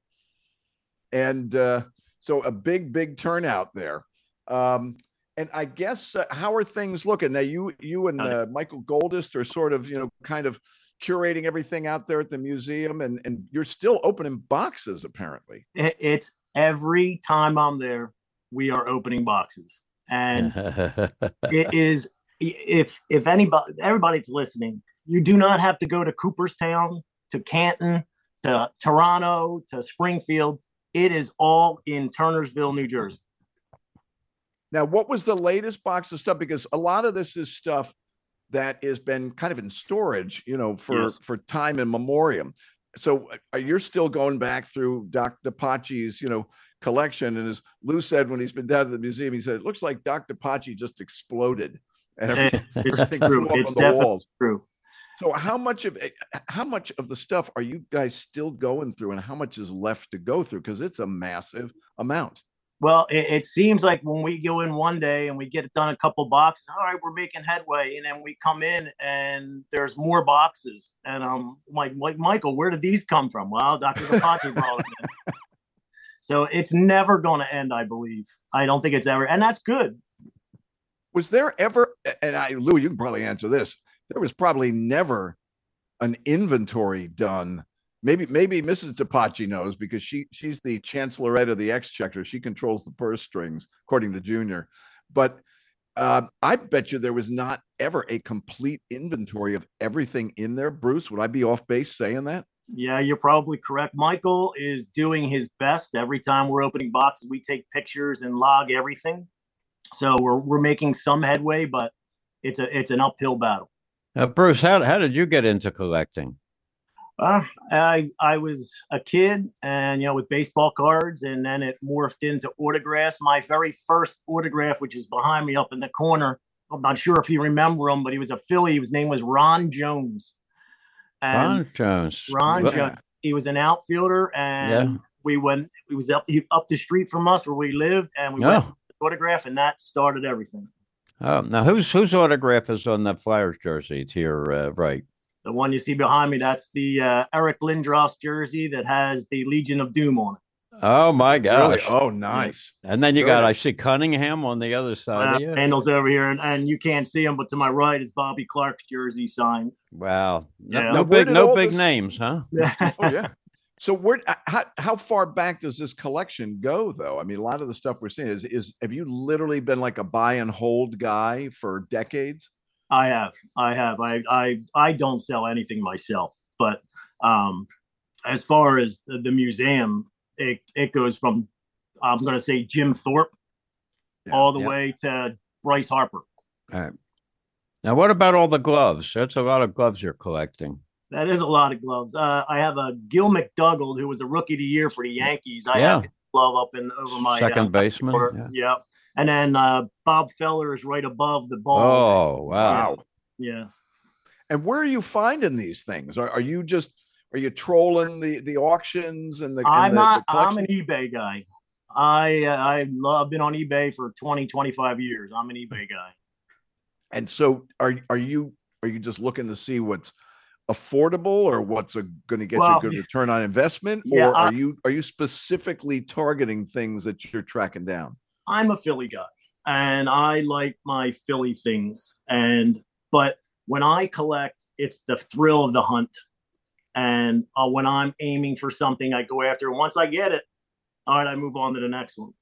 and uh, so a big, big turnout there. Um, and I guess uh, how are things looking now? You, you and uh, Michael Goldist are sort of, you know, kind of curating everything out there at the museum, and and you're still opening boxes apparently. It, it's every time I'm there, we are opening boxes, and it is if if anybody everybody's listening, you do not have to go to Cooperstown, to Canton, to Toronto, to Springfield. It is all in Turnersville, New Jersey. Now, what was the latest box of stuff? Because a lot of this is stuff that has been kind of in storage, you know, for, Yes. for time and memoriam. So uh, you're still going back through Doctor DePace's, you know, collection. And as Lou said, when he's been down to the museum, he said, it looks like Doctor DePace just exploded and everything, It's everything true. flew up It's on the definitely walls. true. So how much of it, how much of the stuff are you guys still going through, and how much is left to go through? Because it's a massive amount. Well, it, it seems like when we go in one day and we get it done a couple boxes, all right, we're making headway. And then we come in and there's more boxes. And I'm like, like Michael, where did these come from? Well, Doctor DePace brought them in. So it's never going to end, I believe. I don't think it's ever. And that's good. Was there ever, and I, Lou, you can probably answer this. There was probably never an inventory done. Maybe, maybe Missus DePace knows because she she's the chancellorette of the Exchequer. She controls the purse strings, according to Junior. But uh, I bet you there was not ever a complete inventory of everything in there. Bruce, would I be off base saying that? Yeah, you're probably correct. Michael is doing his best. Every time we're opening boxes, we take pictures and log everything. So we're we're making some headway, but it's a it's an uphill battle. Uh, Bruce, how how did you get into collecting? Uh, I I was a kid, and you know, with baseball cards, and then it morphed into autographs. My very first autograph, which is behind me up in the corner, I'm not sure if you remember him, but he was a Philly. His name was Ron Jones. And Ron Jones. Ron What- Jones. He was an outfielder, and Yeah. we went. He was up he, up the street from us where we lived, and we Oh. went to the autograph, and that started everything. Oh, now whose whose autograph is on that Flyers jersey to your uh, right? The one you see behind me, that's the uh, Eric Lindros jersey that has the Legion of Doom on it. Oh my gosh! Really? Oh, nice. And then you Very got, I nice. see Cunningham on the other side Uh, of you. Handles over here, and, and you can't see him, but to my right is Bobby Clark's jersey signed. Wow, no, Yeah. no Now, where big, did no all big this- names, huh? Oh yeah. So where uh, how how far back does this collection go though? I mean, a lot of the stuff we're seeing is is have you literally been like a buy and hold guy for decades? I have, I have, I, I, I don't sell anything myself, but um, as far as the, the museum, it it goes from I'm going to say Jim Thorpe Yeah. all the Yeah. way to Bryce Harper. All right. Now, what about all the gloves? That's a lot of gloves you're collecting. That is a lot of gloves. Uh, I have a Gil McDougall, who was a rookie of the year for the Yankees. I Yeah. have his glove up in over my Second uh, baseman. or- Yeah. yeah. And then uh, Bob Feller is right above the ball. Oh wow! Wow. Yes. And where are you finding these things? Are, are you just are you trolling the the auctions and the? and I'm the- not. the I'm an collection? eBay guy. I uh, I love been on eBay for twenty, twenty-five years. I'm an eBay guy. And so are are you are you just looking to see what's affordable or what's going to get you Well, a good return on investment, yeah, or are I- you are you specifically targeting things that you're tracking down? I'm a Philly guy, and I like my Philly things. And but when I collect, it's the thrill of the hunt. And uh, when I'm aiming for something, I go after it. Once I get it, all right, I move on to the next one.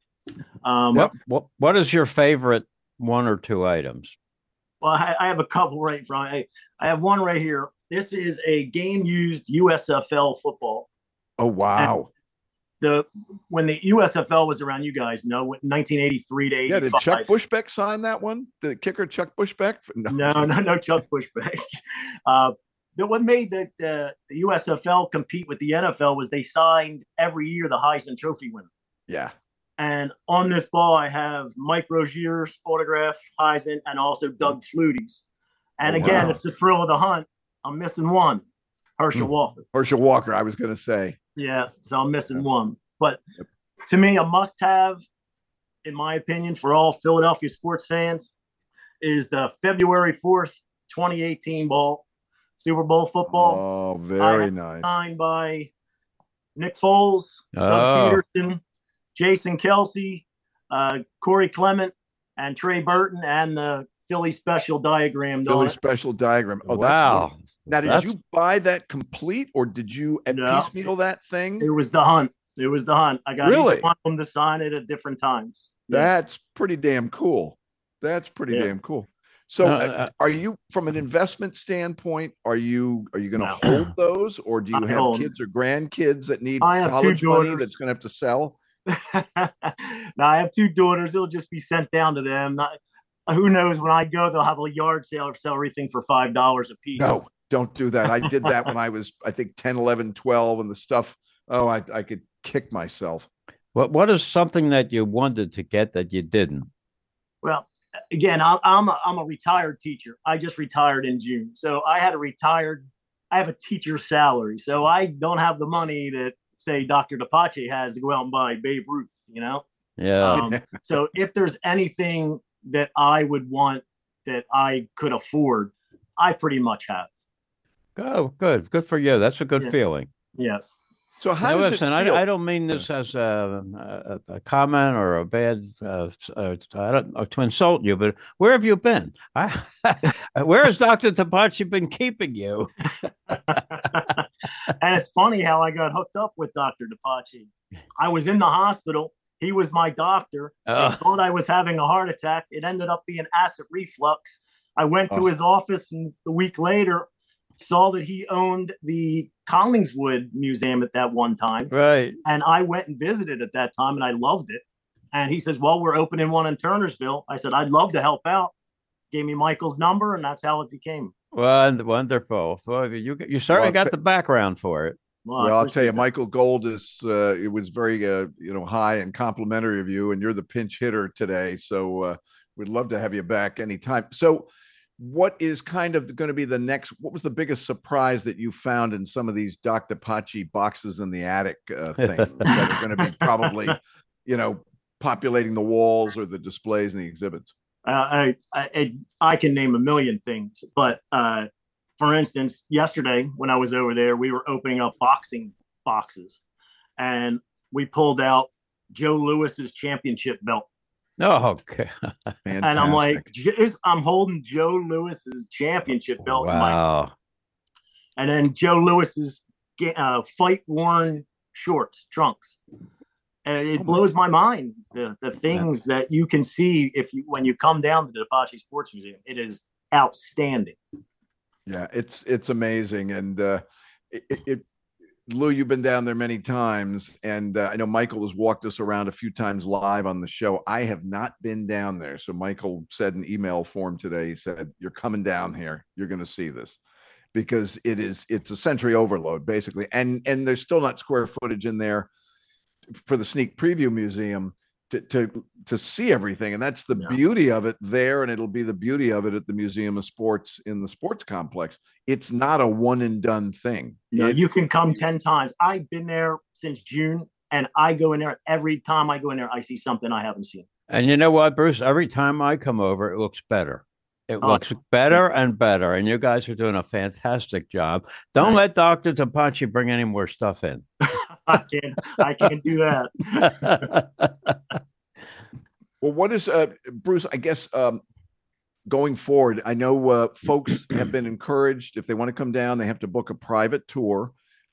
Um, Yep. What what is your favorite one or two items? Well, I, I have a couple right in front. I, I have one right here. This is a game used U S F L football. Oh wow! The when the U S F L was around, you guys know, nineteen eighty-three to Yeah, eighty-five. did Chuck Bushbeck sign that one? The kicker Chuck Bushbeck? No, no, no, Chuck Bushbeck. Uh, the, what made the, the, the U S F L compete with the N F L was they signed every year the Heisman Trophy winner. Yeah. And on this ball, I have Mike Rozier's autograph, Heisman, and also Doug Flutie's. And Oh, again, wow. it's the thrill of the hunt. I'm missing one, Herschel Hmm. Walker. Herschel Walker, I was going to say. Yeah, so I'm missing one. But to me, a must-have, in my opinion, for all Philadelphia sports fans, is the February fourth, twenty eighteen ball, Super Bowl football, Oh, very I- nice. signed by Nick Foles, Oh. Doug Peterson, Jason Kelsey, uh, Corey Clement, and Trey Burton, and the Philly special diagram. Philly on it. special diagram. Oh, Wow. that's wonderful. Now, did That's- you buy that complete, or did you at No. piecemeal that thing? It was the hunt. It was the hunt. I got Really? each one of them to sign it at different times. Yes. That's pretty damn cool. That's pretty Yeah. damn cool. So, Uh, uh, uh, are you, from an investment standpound, are you are you going to No. hold those, or do you I have hold 'em. kids or grandkids that need I have two college money daughters. that's going to have to sell? Now I have two daughters. It'll just be sent down to them. Not, who knows? When I go, they'll have a yard sale or sell everything for five dollars a piece. No, don't do that. I did that when I was, I think, ten, eleven, twelve, and the stuff. Oh, I, I could kick myself. What what is something that you wanted to get that you didn't? Well, again, I'm I'm a, I'm a retired teacher. I just retired in June, so I had a retired. I have a teacher's salary, so I don't have the money that say Doctor DePace has to go out and buy Babe Ruth. You know. Yeah. Um, so if there's anything that I would want that I could afford, I pretty much have. Oh, good. Good for you. That's a good Yeah. feeling. Yes. So how Now, does listen, it feel? I, I don't mean this as a, a, a comment or a bad, uh, uh, I don't know, to insult you, but where have you been? I, where has Doctor Tapachi been keeping you? And it's funny how I got hooked up with Doctor DePace. I was in the hospital. He was my doctor. I Ugh. thought I was having a heart attack. It ended up being acid reflux. I went to Oh. his office, and a week later, saw that he owned the Collingswood Museum at that one time. Right. And I went and visited at that time, and I loved it. And he says, well, we're opening one in Turnersville. I said, I'd love to help out. gave me Michael's number, and that's how it became. Well, wonderful. Well, you you certainly Well, got t- the background for it. Well, I Well, I'll tell you, appreciate that. Michael Gold is uh, it was very uh, you know high and complimentary of you, and you're the pinch hitter today. So uh, we'd love to have you back anytime. So, what is kind of going to be the next? What was the biggest surprise that you found in some of these Doctor Pachi boxes in the attic uh, things that are going to be probably, you know, populating the walls or the displays and the exhibits? Uh, I, I I can name a million things, but uh, for instance, yesterday when I was over there, we were opening up boxing boxes, and we pulled out Joe Louis's championship belt. Oh, okay. And I'm like, I'm holding Joe Louis's championship belt. In my, Wow. and then Joe Louis's uh, fight worn shorts, trunks. And it blows my mind the the things that you can see if you when you come down to the Apache Sports Museum. It is outstanding. Yeah, it's it's amazing, and uh, it, it Lou, you've been down there many times, and uh, I know Michael has walked us around a few times live on the show. I have not been down there, so Michael said in email form today. He said, "You're coming down here. You're going to see this." Because it is, it's a sensory overload basically, and and there's still not square footage in there for the sneak preview museum to to to see everything, and that's the Yeah. beauty of it there, and it'll be the beauty of it at the Museum of Sports in the sports complex. It's not a one and done thing. No, It- you can come ten times. I've been there since June, and I go in there every time I go in there. I see something I haven't seen. And you know what, Bruce? Every time I come over, it looks better. It Oh, looks better and better. And you guys are doing a fantastic job. Don't Right. let Doctor Tapachi bring any more stuff in. I can't. I can't do that. Well, what is uh, Bruce? I guess um, going forward, I know uh, folks have been encouraged if they want to come down, they have to book a private tour.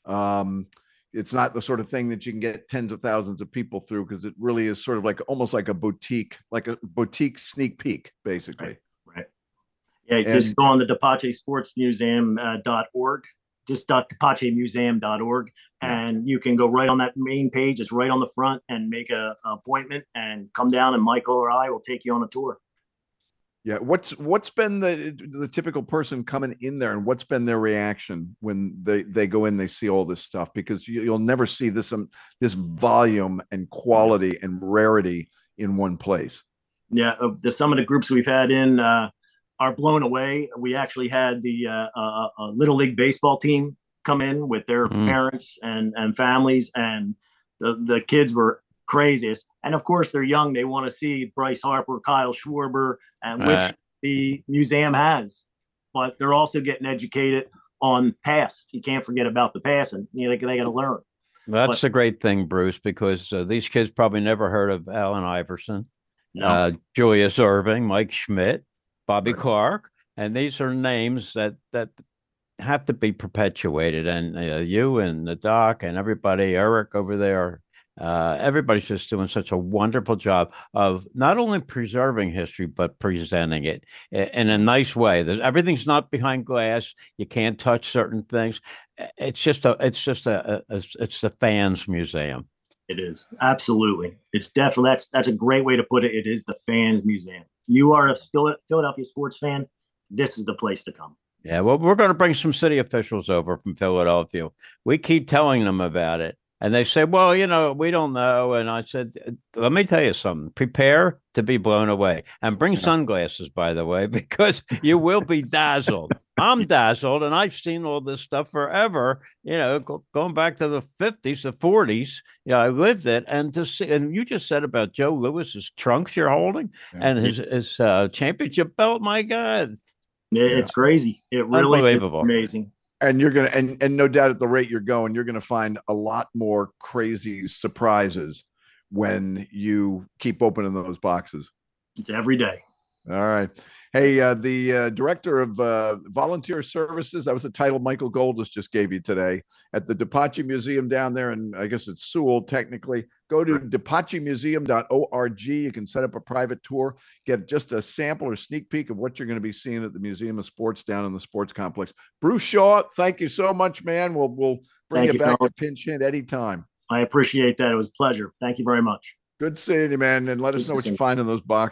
Um, it's not the sort of thing that you can get tens of thousands of people through because it really is sort of like almost like a boutique, like a boutique sneak peek, basically. Right. Yeah, And- just go on the Depache Sports Museum uh, dot org, just depache museum dot org, and you can go right on that main page. It's right on the front, and make a, a appointment and come down, and Michael or I will take you on a tour. Yeah. What's what's been the the typical person coming in there, and what's been their reaction when they they go in, they see all this stuff? Because you, you'll never see this um, this volume and quality and rarity in one place. Yeah, uh, the, some of the groups we've had in uh, are blown away. We actually had the uh, uh, uh, Little League baseball team come in with their Mm. parents and, and families, and the, the kids were craziest. And of course, they're young. They want to see Bryce Harper, Kyle Schwarber, and which Right. the museum has. But they're also getting educated on past. You can't forget about the past, and you know, they, they got to learn. That's But- the great thing, Bruce, because uh, these kids probably never heard of Allen Iverson, No. uh, Julius Irving, Mike Schmidt, Bobby Clark, and these are names that that have to be perpetuated. And uh, you and the doc and everybody, Eric over there, uh, everybody's just doing such a wonderful job of not only preserving history but presenting it i- in a nice way. There's everything's not behind glass. You can't touch certain things. It's just a. It's just a. a it's the fans' museum. It is absolutely. It's definitely that's that's a great way to put it. It is the fans' museum. You are a Phil- Philadelphia sports fan. This is the place to come. Yeah, well, we're going to bring some city officials over from Philadelphia. We keep telling them about it. And they say, well, you know, we don't know. And I said, let me tell you something. Prepare to be blown away. And bring sunglasses, by the way, because you will be dazzled. I'm dazzled, and I've seen all this stuff forever, you know, go, going back to the fifties, the forties. Yeah, I lived it. And to see, and you just said about Joe Louis's trunks you're holding and his, his uh, championship belt. My God. It, It's crazy. It really is Unbelievable. amazing. And you're gonna and and no doubt at the rate you're going, you're gonna find a lot more crazy surprises when you keep opening those boxes. It's every day. All right. Hey, uh, the uh, director of uh, volunteer services, that was the title Michael Goldus just gave you today at the Depache Museum down there. And I guess it's Sewell, technically. Go to depache museum dot org. You can set up a private tour, get just a sample or sneak peek of what you're going to be seeing at the Museum of Sports down in the sports complex. Bruce Shaw, thank you so much, man. We'll, we'll bring Thank you you, back fellas. to pinch hit anytime. I appreciate that. It was a pleasure. Thank you very much. Good seeing you, man. And let us Good know to what see you you. find in those boxes.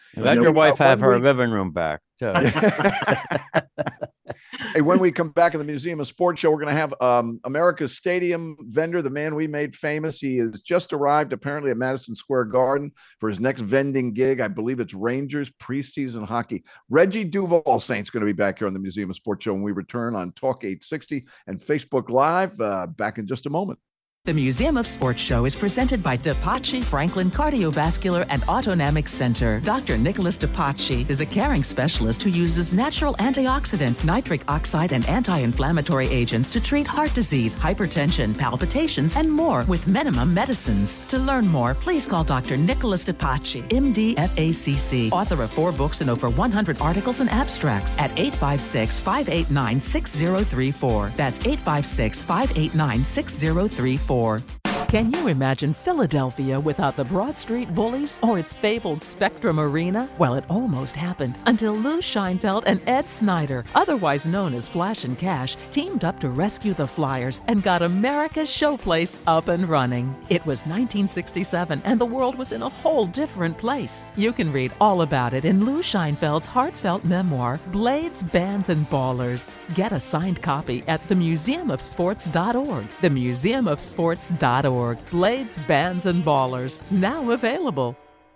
Let You your know, wife uh, have when her we- living room back, too. Hey, when we come back in the Museum of Sports show, we're going to have um, America's stadium vendor, the man we made famous. He has just arrived apparently at Madison Square Garden for his next vending gig. I believe it's Rangers preseason hockey. Reggie Duval Saint's going to be back here on the Museum of Sports show when we return on Talk eight sixty and Facebook Live. Uh, back in just a moment. The Museum of Sports Show is presented by DePachi Franklin Cardiovascular and Autonomic Center. Doctor Nicholas DePachi is a caring specialist who uses natural antioxidants, nitric oxide, and anti-inflammatory agents to treat heart disease, hypertension, palpitations, and more with minimum medicines. To learn more, please call Doctor Nicholas DePachi, M D, F A C C, author of four books and over one hundred articles and abstracts at eight five six, five eight nine, six zero three four. That's eight five six, five eight nine, six zero three four. Can you imagine Philadelphia without the Broad Street Bullies or its fabled Spectrum Arena? Well, it almost happened until Lou Scheinfeld and Ed Snyder, otherwise known as Flash and Cash, teamed up to rescue the Flyers and got America's showplace up and running. It was nineteen sixty-seven and the world was in a whole different place. You can read all about it in Lou Scheinfeld's heartfelt memoir, Blades, Bands, and Ballers. Get a signed copy at the museum of sports dot org. the museum of sports dot org. Blades, Bands, and Ballers. Now available.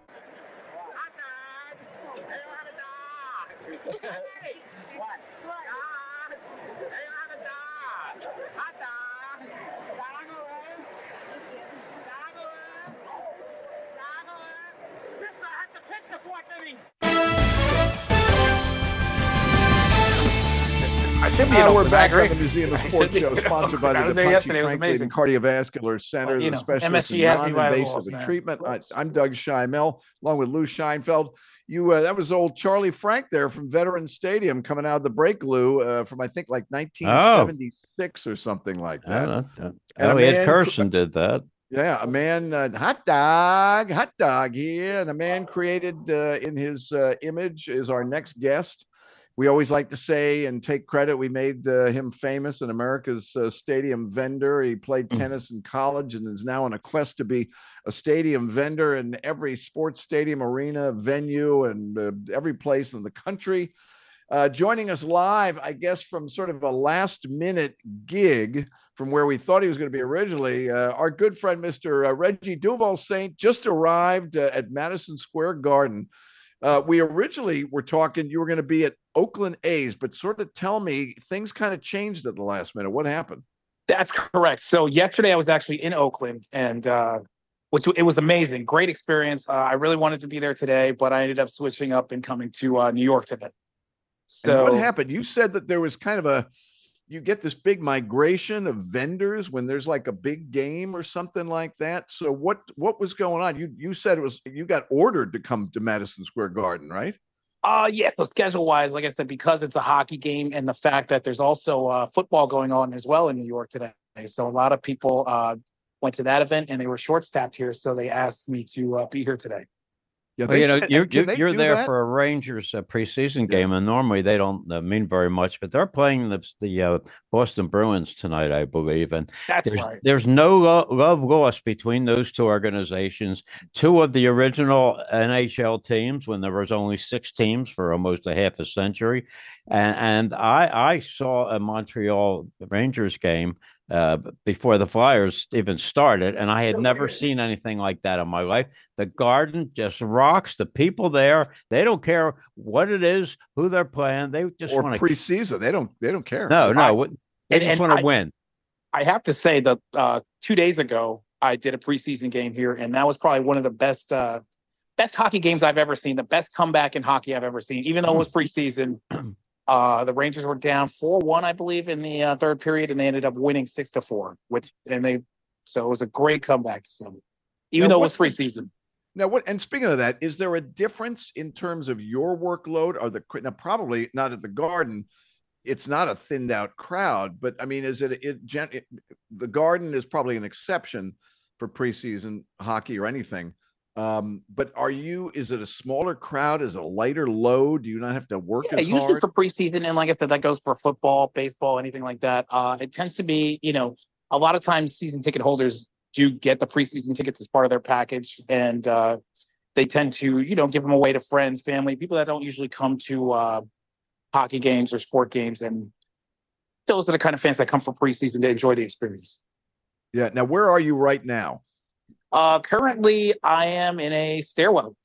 Uh, we're back on the Museum of Sports show, sponsored by the DePachi Franklin Cardiovascular Center, you the know, specialist M S G in asked me why I non-invasive lost, man. treatment. I, I'm Doug Scheimel, along with Lou Scheinfeld. You, uh, that was old Charlie Frank there from Veterans Stadium coming out of the break, Lou, uh, from I think like nineteen seventy-six oh. or something like that. Oh, that, that. Elliot Carson did that. Yeah, a man, uh, hot dog, hot dog here, and a man created uh, in his uh, image is our next guest. We always like to say and take credit. We made uh, him famous, an America's uh, stadium vendor. He played tennis in college and is now on a quest to be a stadium vendor in every sports stadium, arena, venue, and uh, every place in the country. Uh, joining us live, I guess, from sort of a last minute gig from where we thought he was going to be originally, uh, our good friend, Mister Uh, Reggie Duval Saint, just arrived uh, at Madison Square Garden. Uh, we originally were talking, you were going to be at Oakland A's, but sort of tell me, things kind of changed at the last minute. What happened? That's correct. So yesterday I was actually in Oakland, and uh, which it was amazing, great experience. Uh, I really wanted to be there today, but I ended up switching up and coming to uh, New York today. So and what happened? You said that there was kind of a, you get this big migration of vendors when there's like a big game or something like that. So what what was going on? You you said it was you got ordered to come to Madison Square Garden, right? Uh, yeah, so schedule-wise, like I said, because it's a hockey game and the fact that there's also uh, football going on as well in New York today. So a lot of people uh, went to that event and they were short-staffed here, so they asked me to uh, be here today. Yeah, well, you know, said, you're, you're, you're there that? for a Rangers uh, preseason game, yeah. and normally they don't uh, mean very much, but they're playing the the uh, Boston Bruins tonight, I believe, and That's there's, right. there's no lo- love lost between those two organizations. Two of the original N H L teams, when there was only six teams for almost a half a century, and, and I I saw a Montreal Rangers game uh, before the Flyers even started, and I had never seen anything like that in my life. The Garden just rocks. The people there, they don't care what it is, who they're playing. They just or want to preseason. They don't. They don't care. No, no. I, they and, just and want to I, win. I have to say that uh, two days ago I did a preseason game here, and that was probably one of the best uh, best hockey games I've ever seen. The best comeback in hockey I've ever seen, even though it was preseason. Uh, the Rangers were down four one, I believe, in the uh, third period, and they ended up winning six to four. Which and they, so it was a great comeback. So even now, though it was preseason. The, now, what? And speaking of that, is there a difference in terms of your workload? Or the now probably not at the Garden. It's not a thinned out crowd, but I mean, is it? It, it the Garden is probably an exception for preseason hockey or anything. Um, but are you, is it a smaller crowd? Is it a lighter load? Do you not have to work yeah, as usually hard? For preseason, and like I said, that goes for football, baseball, anything like that. Uh, it tends to be, you know, a lot of times season ticket holders do get the preseason tickets as part of their package. And uh, they tend to, you know, give them away to friends, family, people that don't usually come to uh, hockey games or sport games. And those are the kind of fans that come for preseason to enjoy the experience. Yeah. Now, where are you right now? Uh, currently, I am in a stairwell.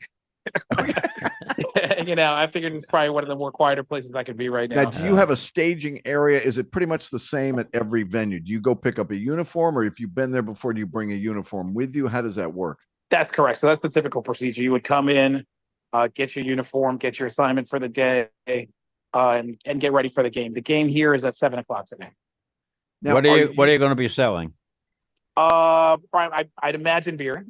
You know, I figured it's probably one of the more quieter places I could be right now. Now, do you have a staging area? Is it pretty much the same at every venue? Do you go pick up a uniform, or if you've been there before, do you bring a uniform with you? How does that work? That's correct. So that's the typical procedure. You would come in, uh, get your uniform, get your assignment for the day, uh, and, and get ready for the game. The game here is at seven o'clock today. Now, what are, are you, you What are you going to be selling? Uh, I, I'd imagine beer.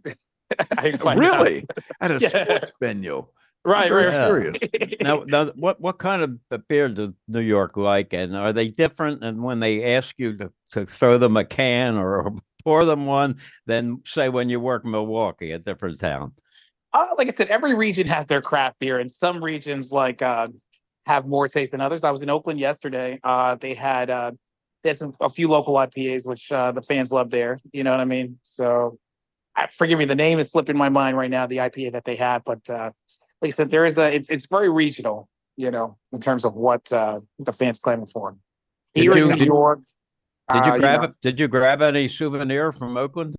Really? Out. At a yeah. sports venue? Right, very right. Curious. now, now, what what kind of beer does New York like, and are they different? And when they ask you to, to throw them a can or pour them one, than say when you work in Milwaukee, a different town? Uh, like I said, every region has their craft beer, and some regions like uh, have more taste than others. I was in Oakland yesterday. Uh, they had uh, they had some, a few local I P As, which uh, the fans love there. You know what I mean? So, I, forgive me, the name is slipping my mind right now. The I P A that they had, but. Uh, Like I said, there is a. It's, it's very regional, you know, in terms of what uh, the fans claiming for. Here did you, in New York, did you uh, grab? You know, did you grab any souvenir from Oakland?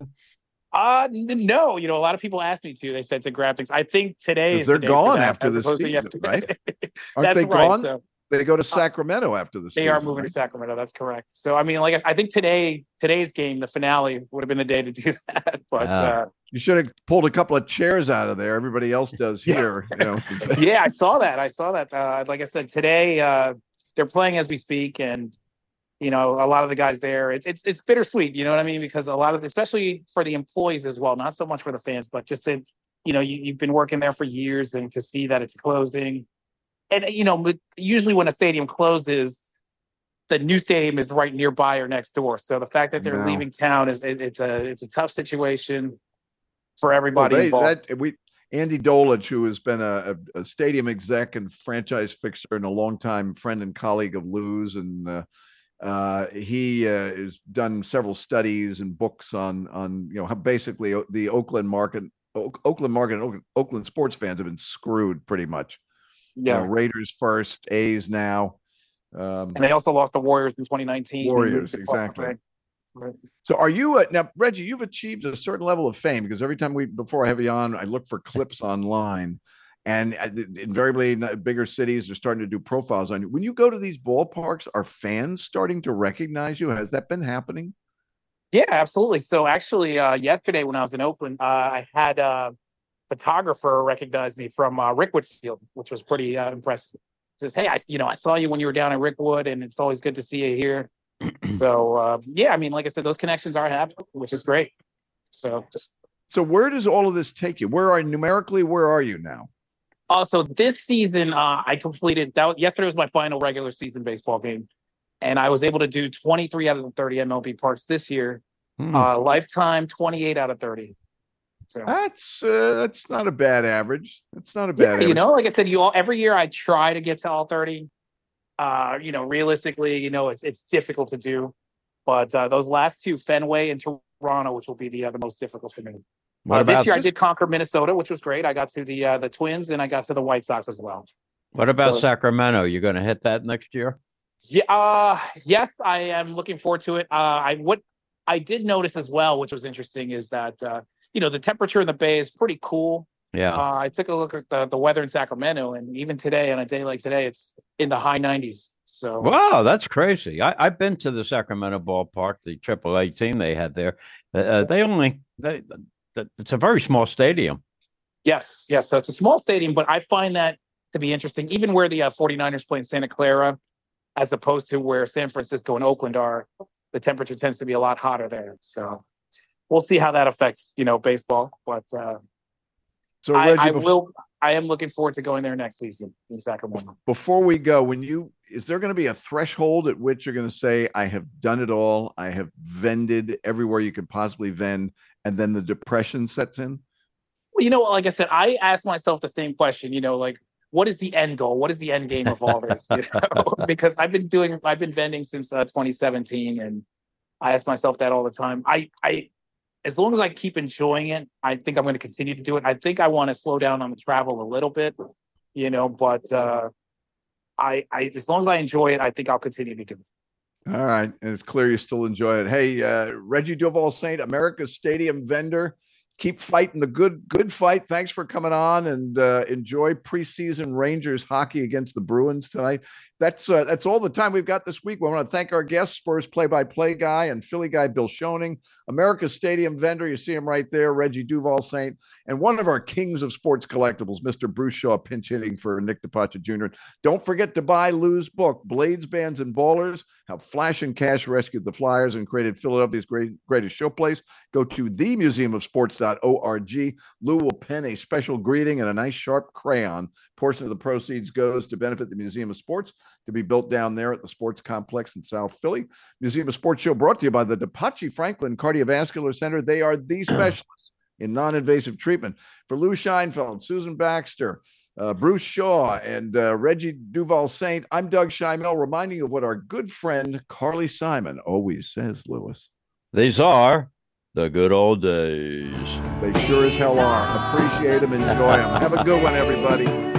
Uh no. You know, a lot of people asked me to. They said to grab things. I think today is they're the gone that, after the season, right? Aren't That's they right, gone? So, they go to Sacramento uh, after the they season. They are moving right? to Sacramento. That's correct. So I mean, like I, I think today, today's game, the finale, would have been the day to do that. But uh, uh, you should have pulled a couple of chairs out of there. Everybody else does here. Yeah, you know? Yeah, I saw that. I saw that. Uh, like I said, today uh, they're playing as we speak, and you know, a lot of the guys there. It's it's it's bittersweet. You know what I mean? Because a lot of, especially for the employees as well, not so much for the fans, but just to, you know, you, you've been working there for years, and to see that it's closing. And, you know, usually when a stadium closes, the new stadium is right nearby or next door. So the fact that they're No. leaving town is it, it's a it's a tough situation for everybody well, they, involved. That, we Andy Dolich, who has been a, a, a stadium exec and franchise fixer and a longtime friend and colleague of Lou's, and uh, uh, he uh, has done several studies and books on on you know how basically the Oakland market, Oakland market, and Oakland sports fans have been screwed pretty much. Yeah, you know, Raiders first, A's now. Um, and they also lost the Warriors in twenty nineteen. Warriors, exactly. Right. So are you uh, now, Reggie? You've achieved a certain level of fame, because every time we, before I have you on, I look for clips online, and invariably in bigger cities they're starting to do profiles on you. When you go to these ballparks, are fans starting to recognize you? Has that been happening? Yeah, absolutely. So actually, uh, yesterday when I was in Oakland, uh, I had a photographer recognize me from uh, Rickwood Field, which was pretty uh, impressive. He says, "Hey, I you know I saw you when you were down at Rickwood, and it's always good to see you here." So uh, yeah, I mean, like I said, those connections are happening, which is great. So, so where does all of this take you? Where are numerically? Where are you now? Also, this season, uh, I completed that. Yesterday was my final regular season baseball game, and I was able to do twenty-three out of the thirty M L B parks this year. Hmm. Uh, lifetime, twenty-eight out of thirty. So that's uh, that's not a bad average. That's not a bad. Yeah, average. You know, like I said, you all every year I try to get to all thirty. Uh, you know, realistically, you know, it's it's difficult to do, but uh, those last two, Fenway and Toronto, which will be the other most difficult for me. Uh, this year, this? I did conquer Minnesota, which was great. I got to the uh, the Twins, and I got to the White Sox as well. What about so, Sacramento? You're going to hit that next year? Yeah, uh, yes, I am looking forward to it. Uh, I what I did notice as well, which was interesting, is that uh, you know the temperature in the Bay is pretty cool. Yeah, uh, I took a look at the, the weather in Sacramento, and even today, on a day like today, it's in the high nineties. So wow, that's crazy. I, I've been to the Sacramento ballpark, the triple A team they had there. Uh, they only they, it's a very small stadium. Yes, yes. So it's a small stadium, but I find that to be interesting. Even where the uh, 49ers play in Santa Clara, as opposed to where San Francisco and Oakland are, the temperature tends to be a lot hotter there. So we'll see how that affects you know baseball, but. Uh, So I, Reggie, I before, will. I am looking forward to going there next season in Sacramento. Before we go, when you is there going to be a threshold at which you're going to say, "I have done it all. I have vended everywhere you could possibly vend," and then the depression sets in? Well, you know, like I said, I asked myself the same question. You know, like, what is the end goal? What is the end game of all this? You know, because I've been doing, I've been vending since uh, twenty seventeen, and I ask myself that all the time. I, I, as long as I keep enjoying it, I think I'm going to continue to do it. I think I want to slow down on the travel a little bit, you know, but uh, I, I, as long as I enjoy it, I think I'll continue to do it. All right. And it's clear you still enjoy it. Hey, uh, Reggie Duval-Saint, America's Stadium vendor. Keep fighting the good, good fight. Thanks for coming on, and uh, enjoy preseason Rangers hockey against the Bruins tonight. That's uh, that's all the time we've got this week. We want to thank our guests, Spurs play-by-play guy and Philly guy Bill Schoening, America's Stadium vendor. You see him right there, Reggie Duval-Saint, and one of our kings of sports collectibles, Mister Bruce Shaw, pinch hitting for Nick DiPace Junior Don't forget to buy Lou's book, Blades, Bands, and Ballers: How Flash and Cash Rescued the Flyers and Created Philadelphia's great, greatest showplace. Go to the museum of sports dot org. Lou will pen a special greeting and a nice sharp crayon. Portion of the proceeds goes to benefit the Museum of Sports, to be built down there at the Sports Complex in South Philly. Museum of Sports show brought to you by the DiPace Franklin Cardiovascular Center. They are the specialists in non-invasive treatment. For Lou Scheinfeld, Susan Baxter, uh, Bruce Shaw, and uh, Reggie Duval-Saint, I'm Doug Scheinmel, reminding you of what our good friend Carly Simon always says, Lewis. These are the good old days. They sure as hell are. Appreciate them and enjoy them. Have a good one, everybody.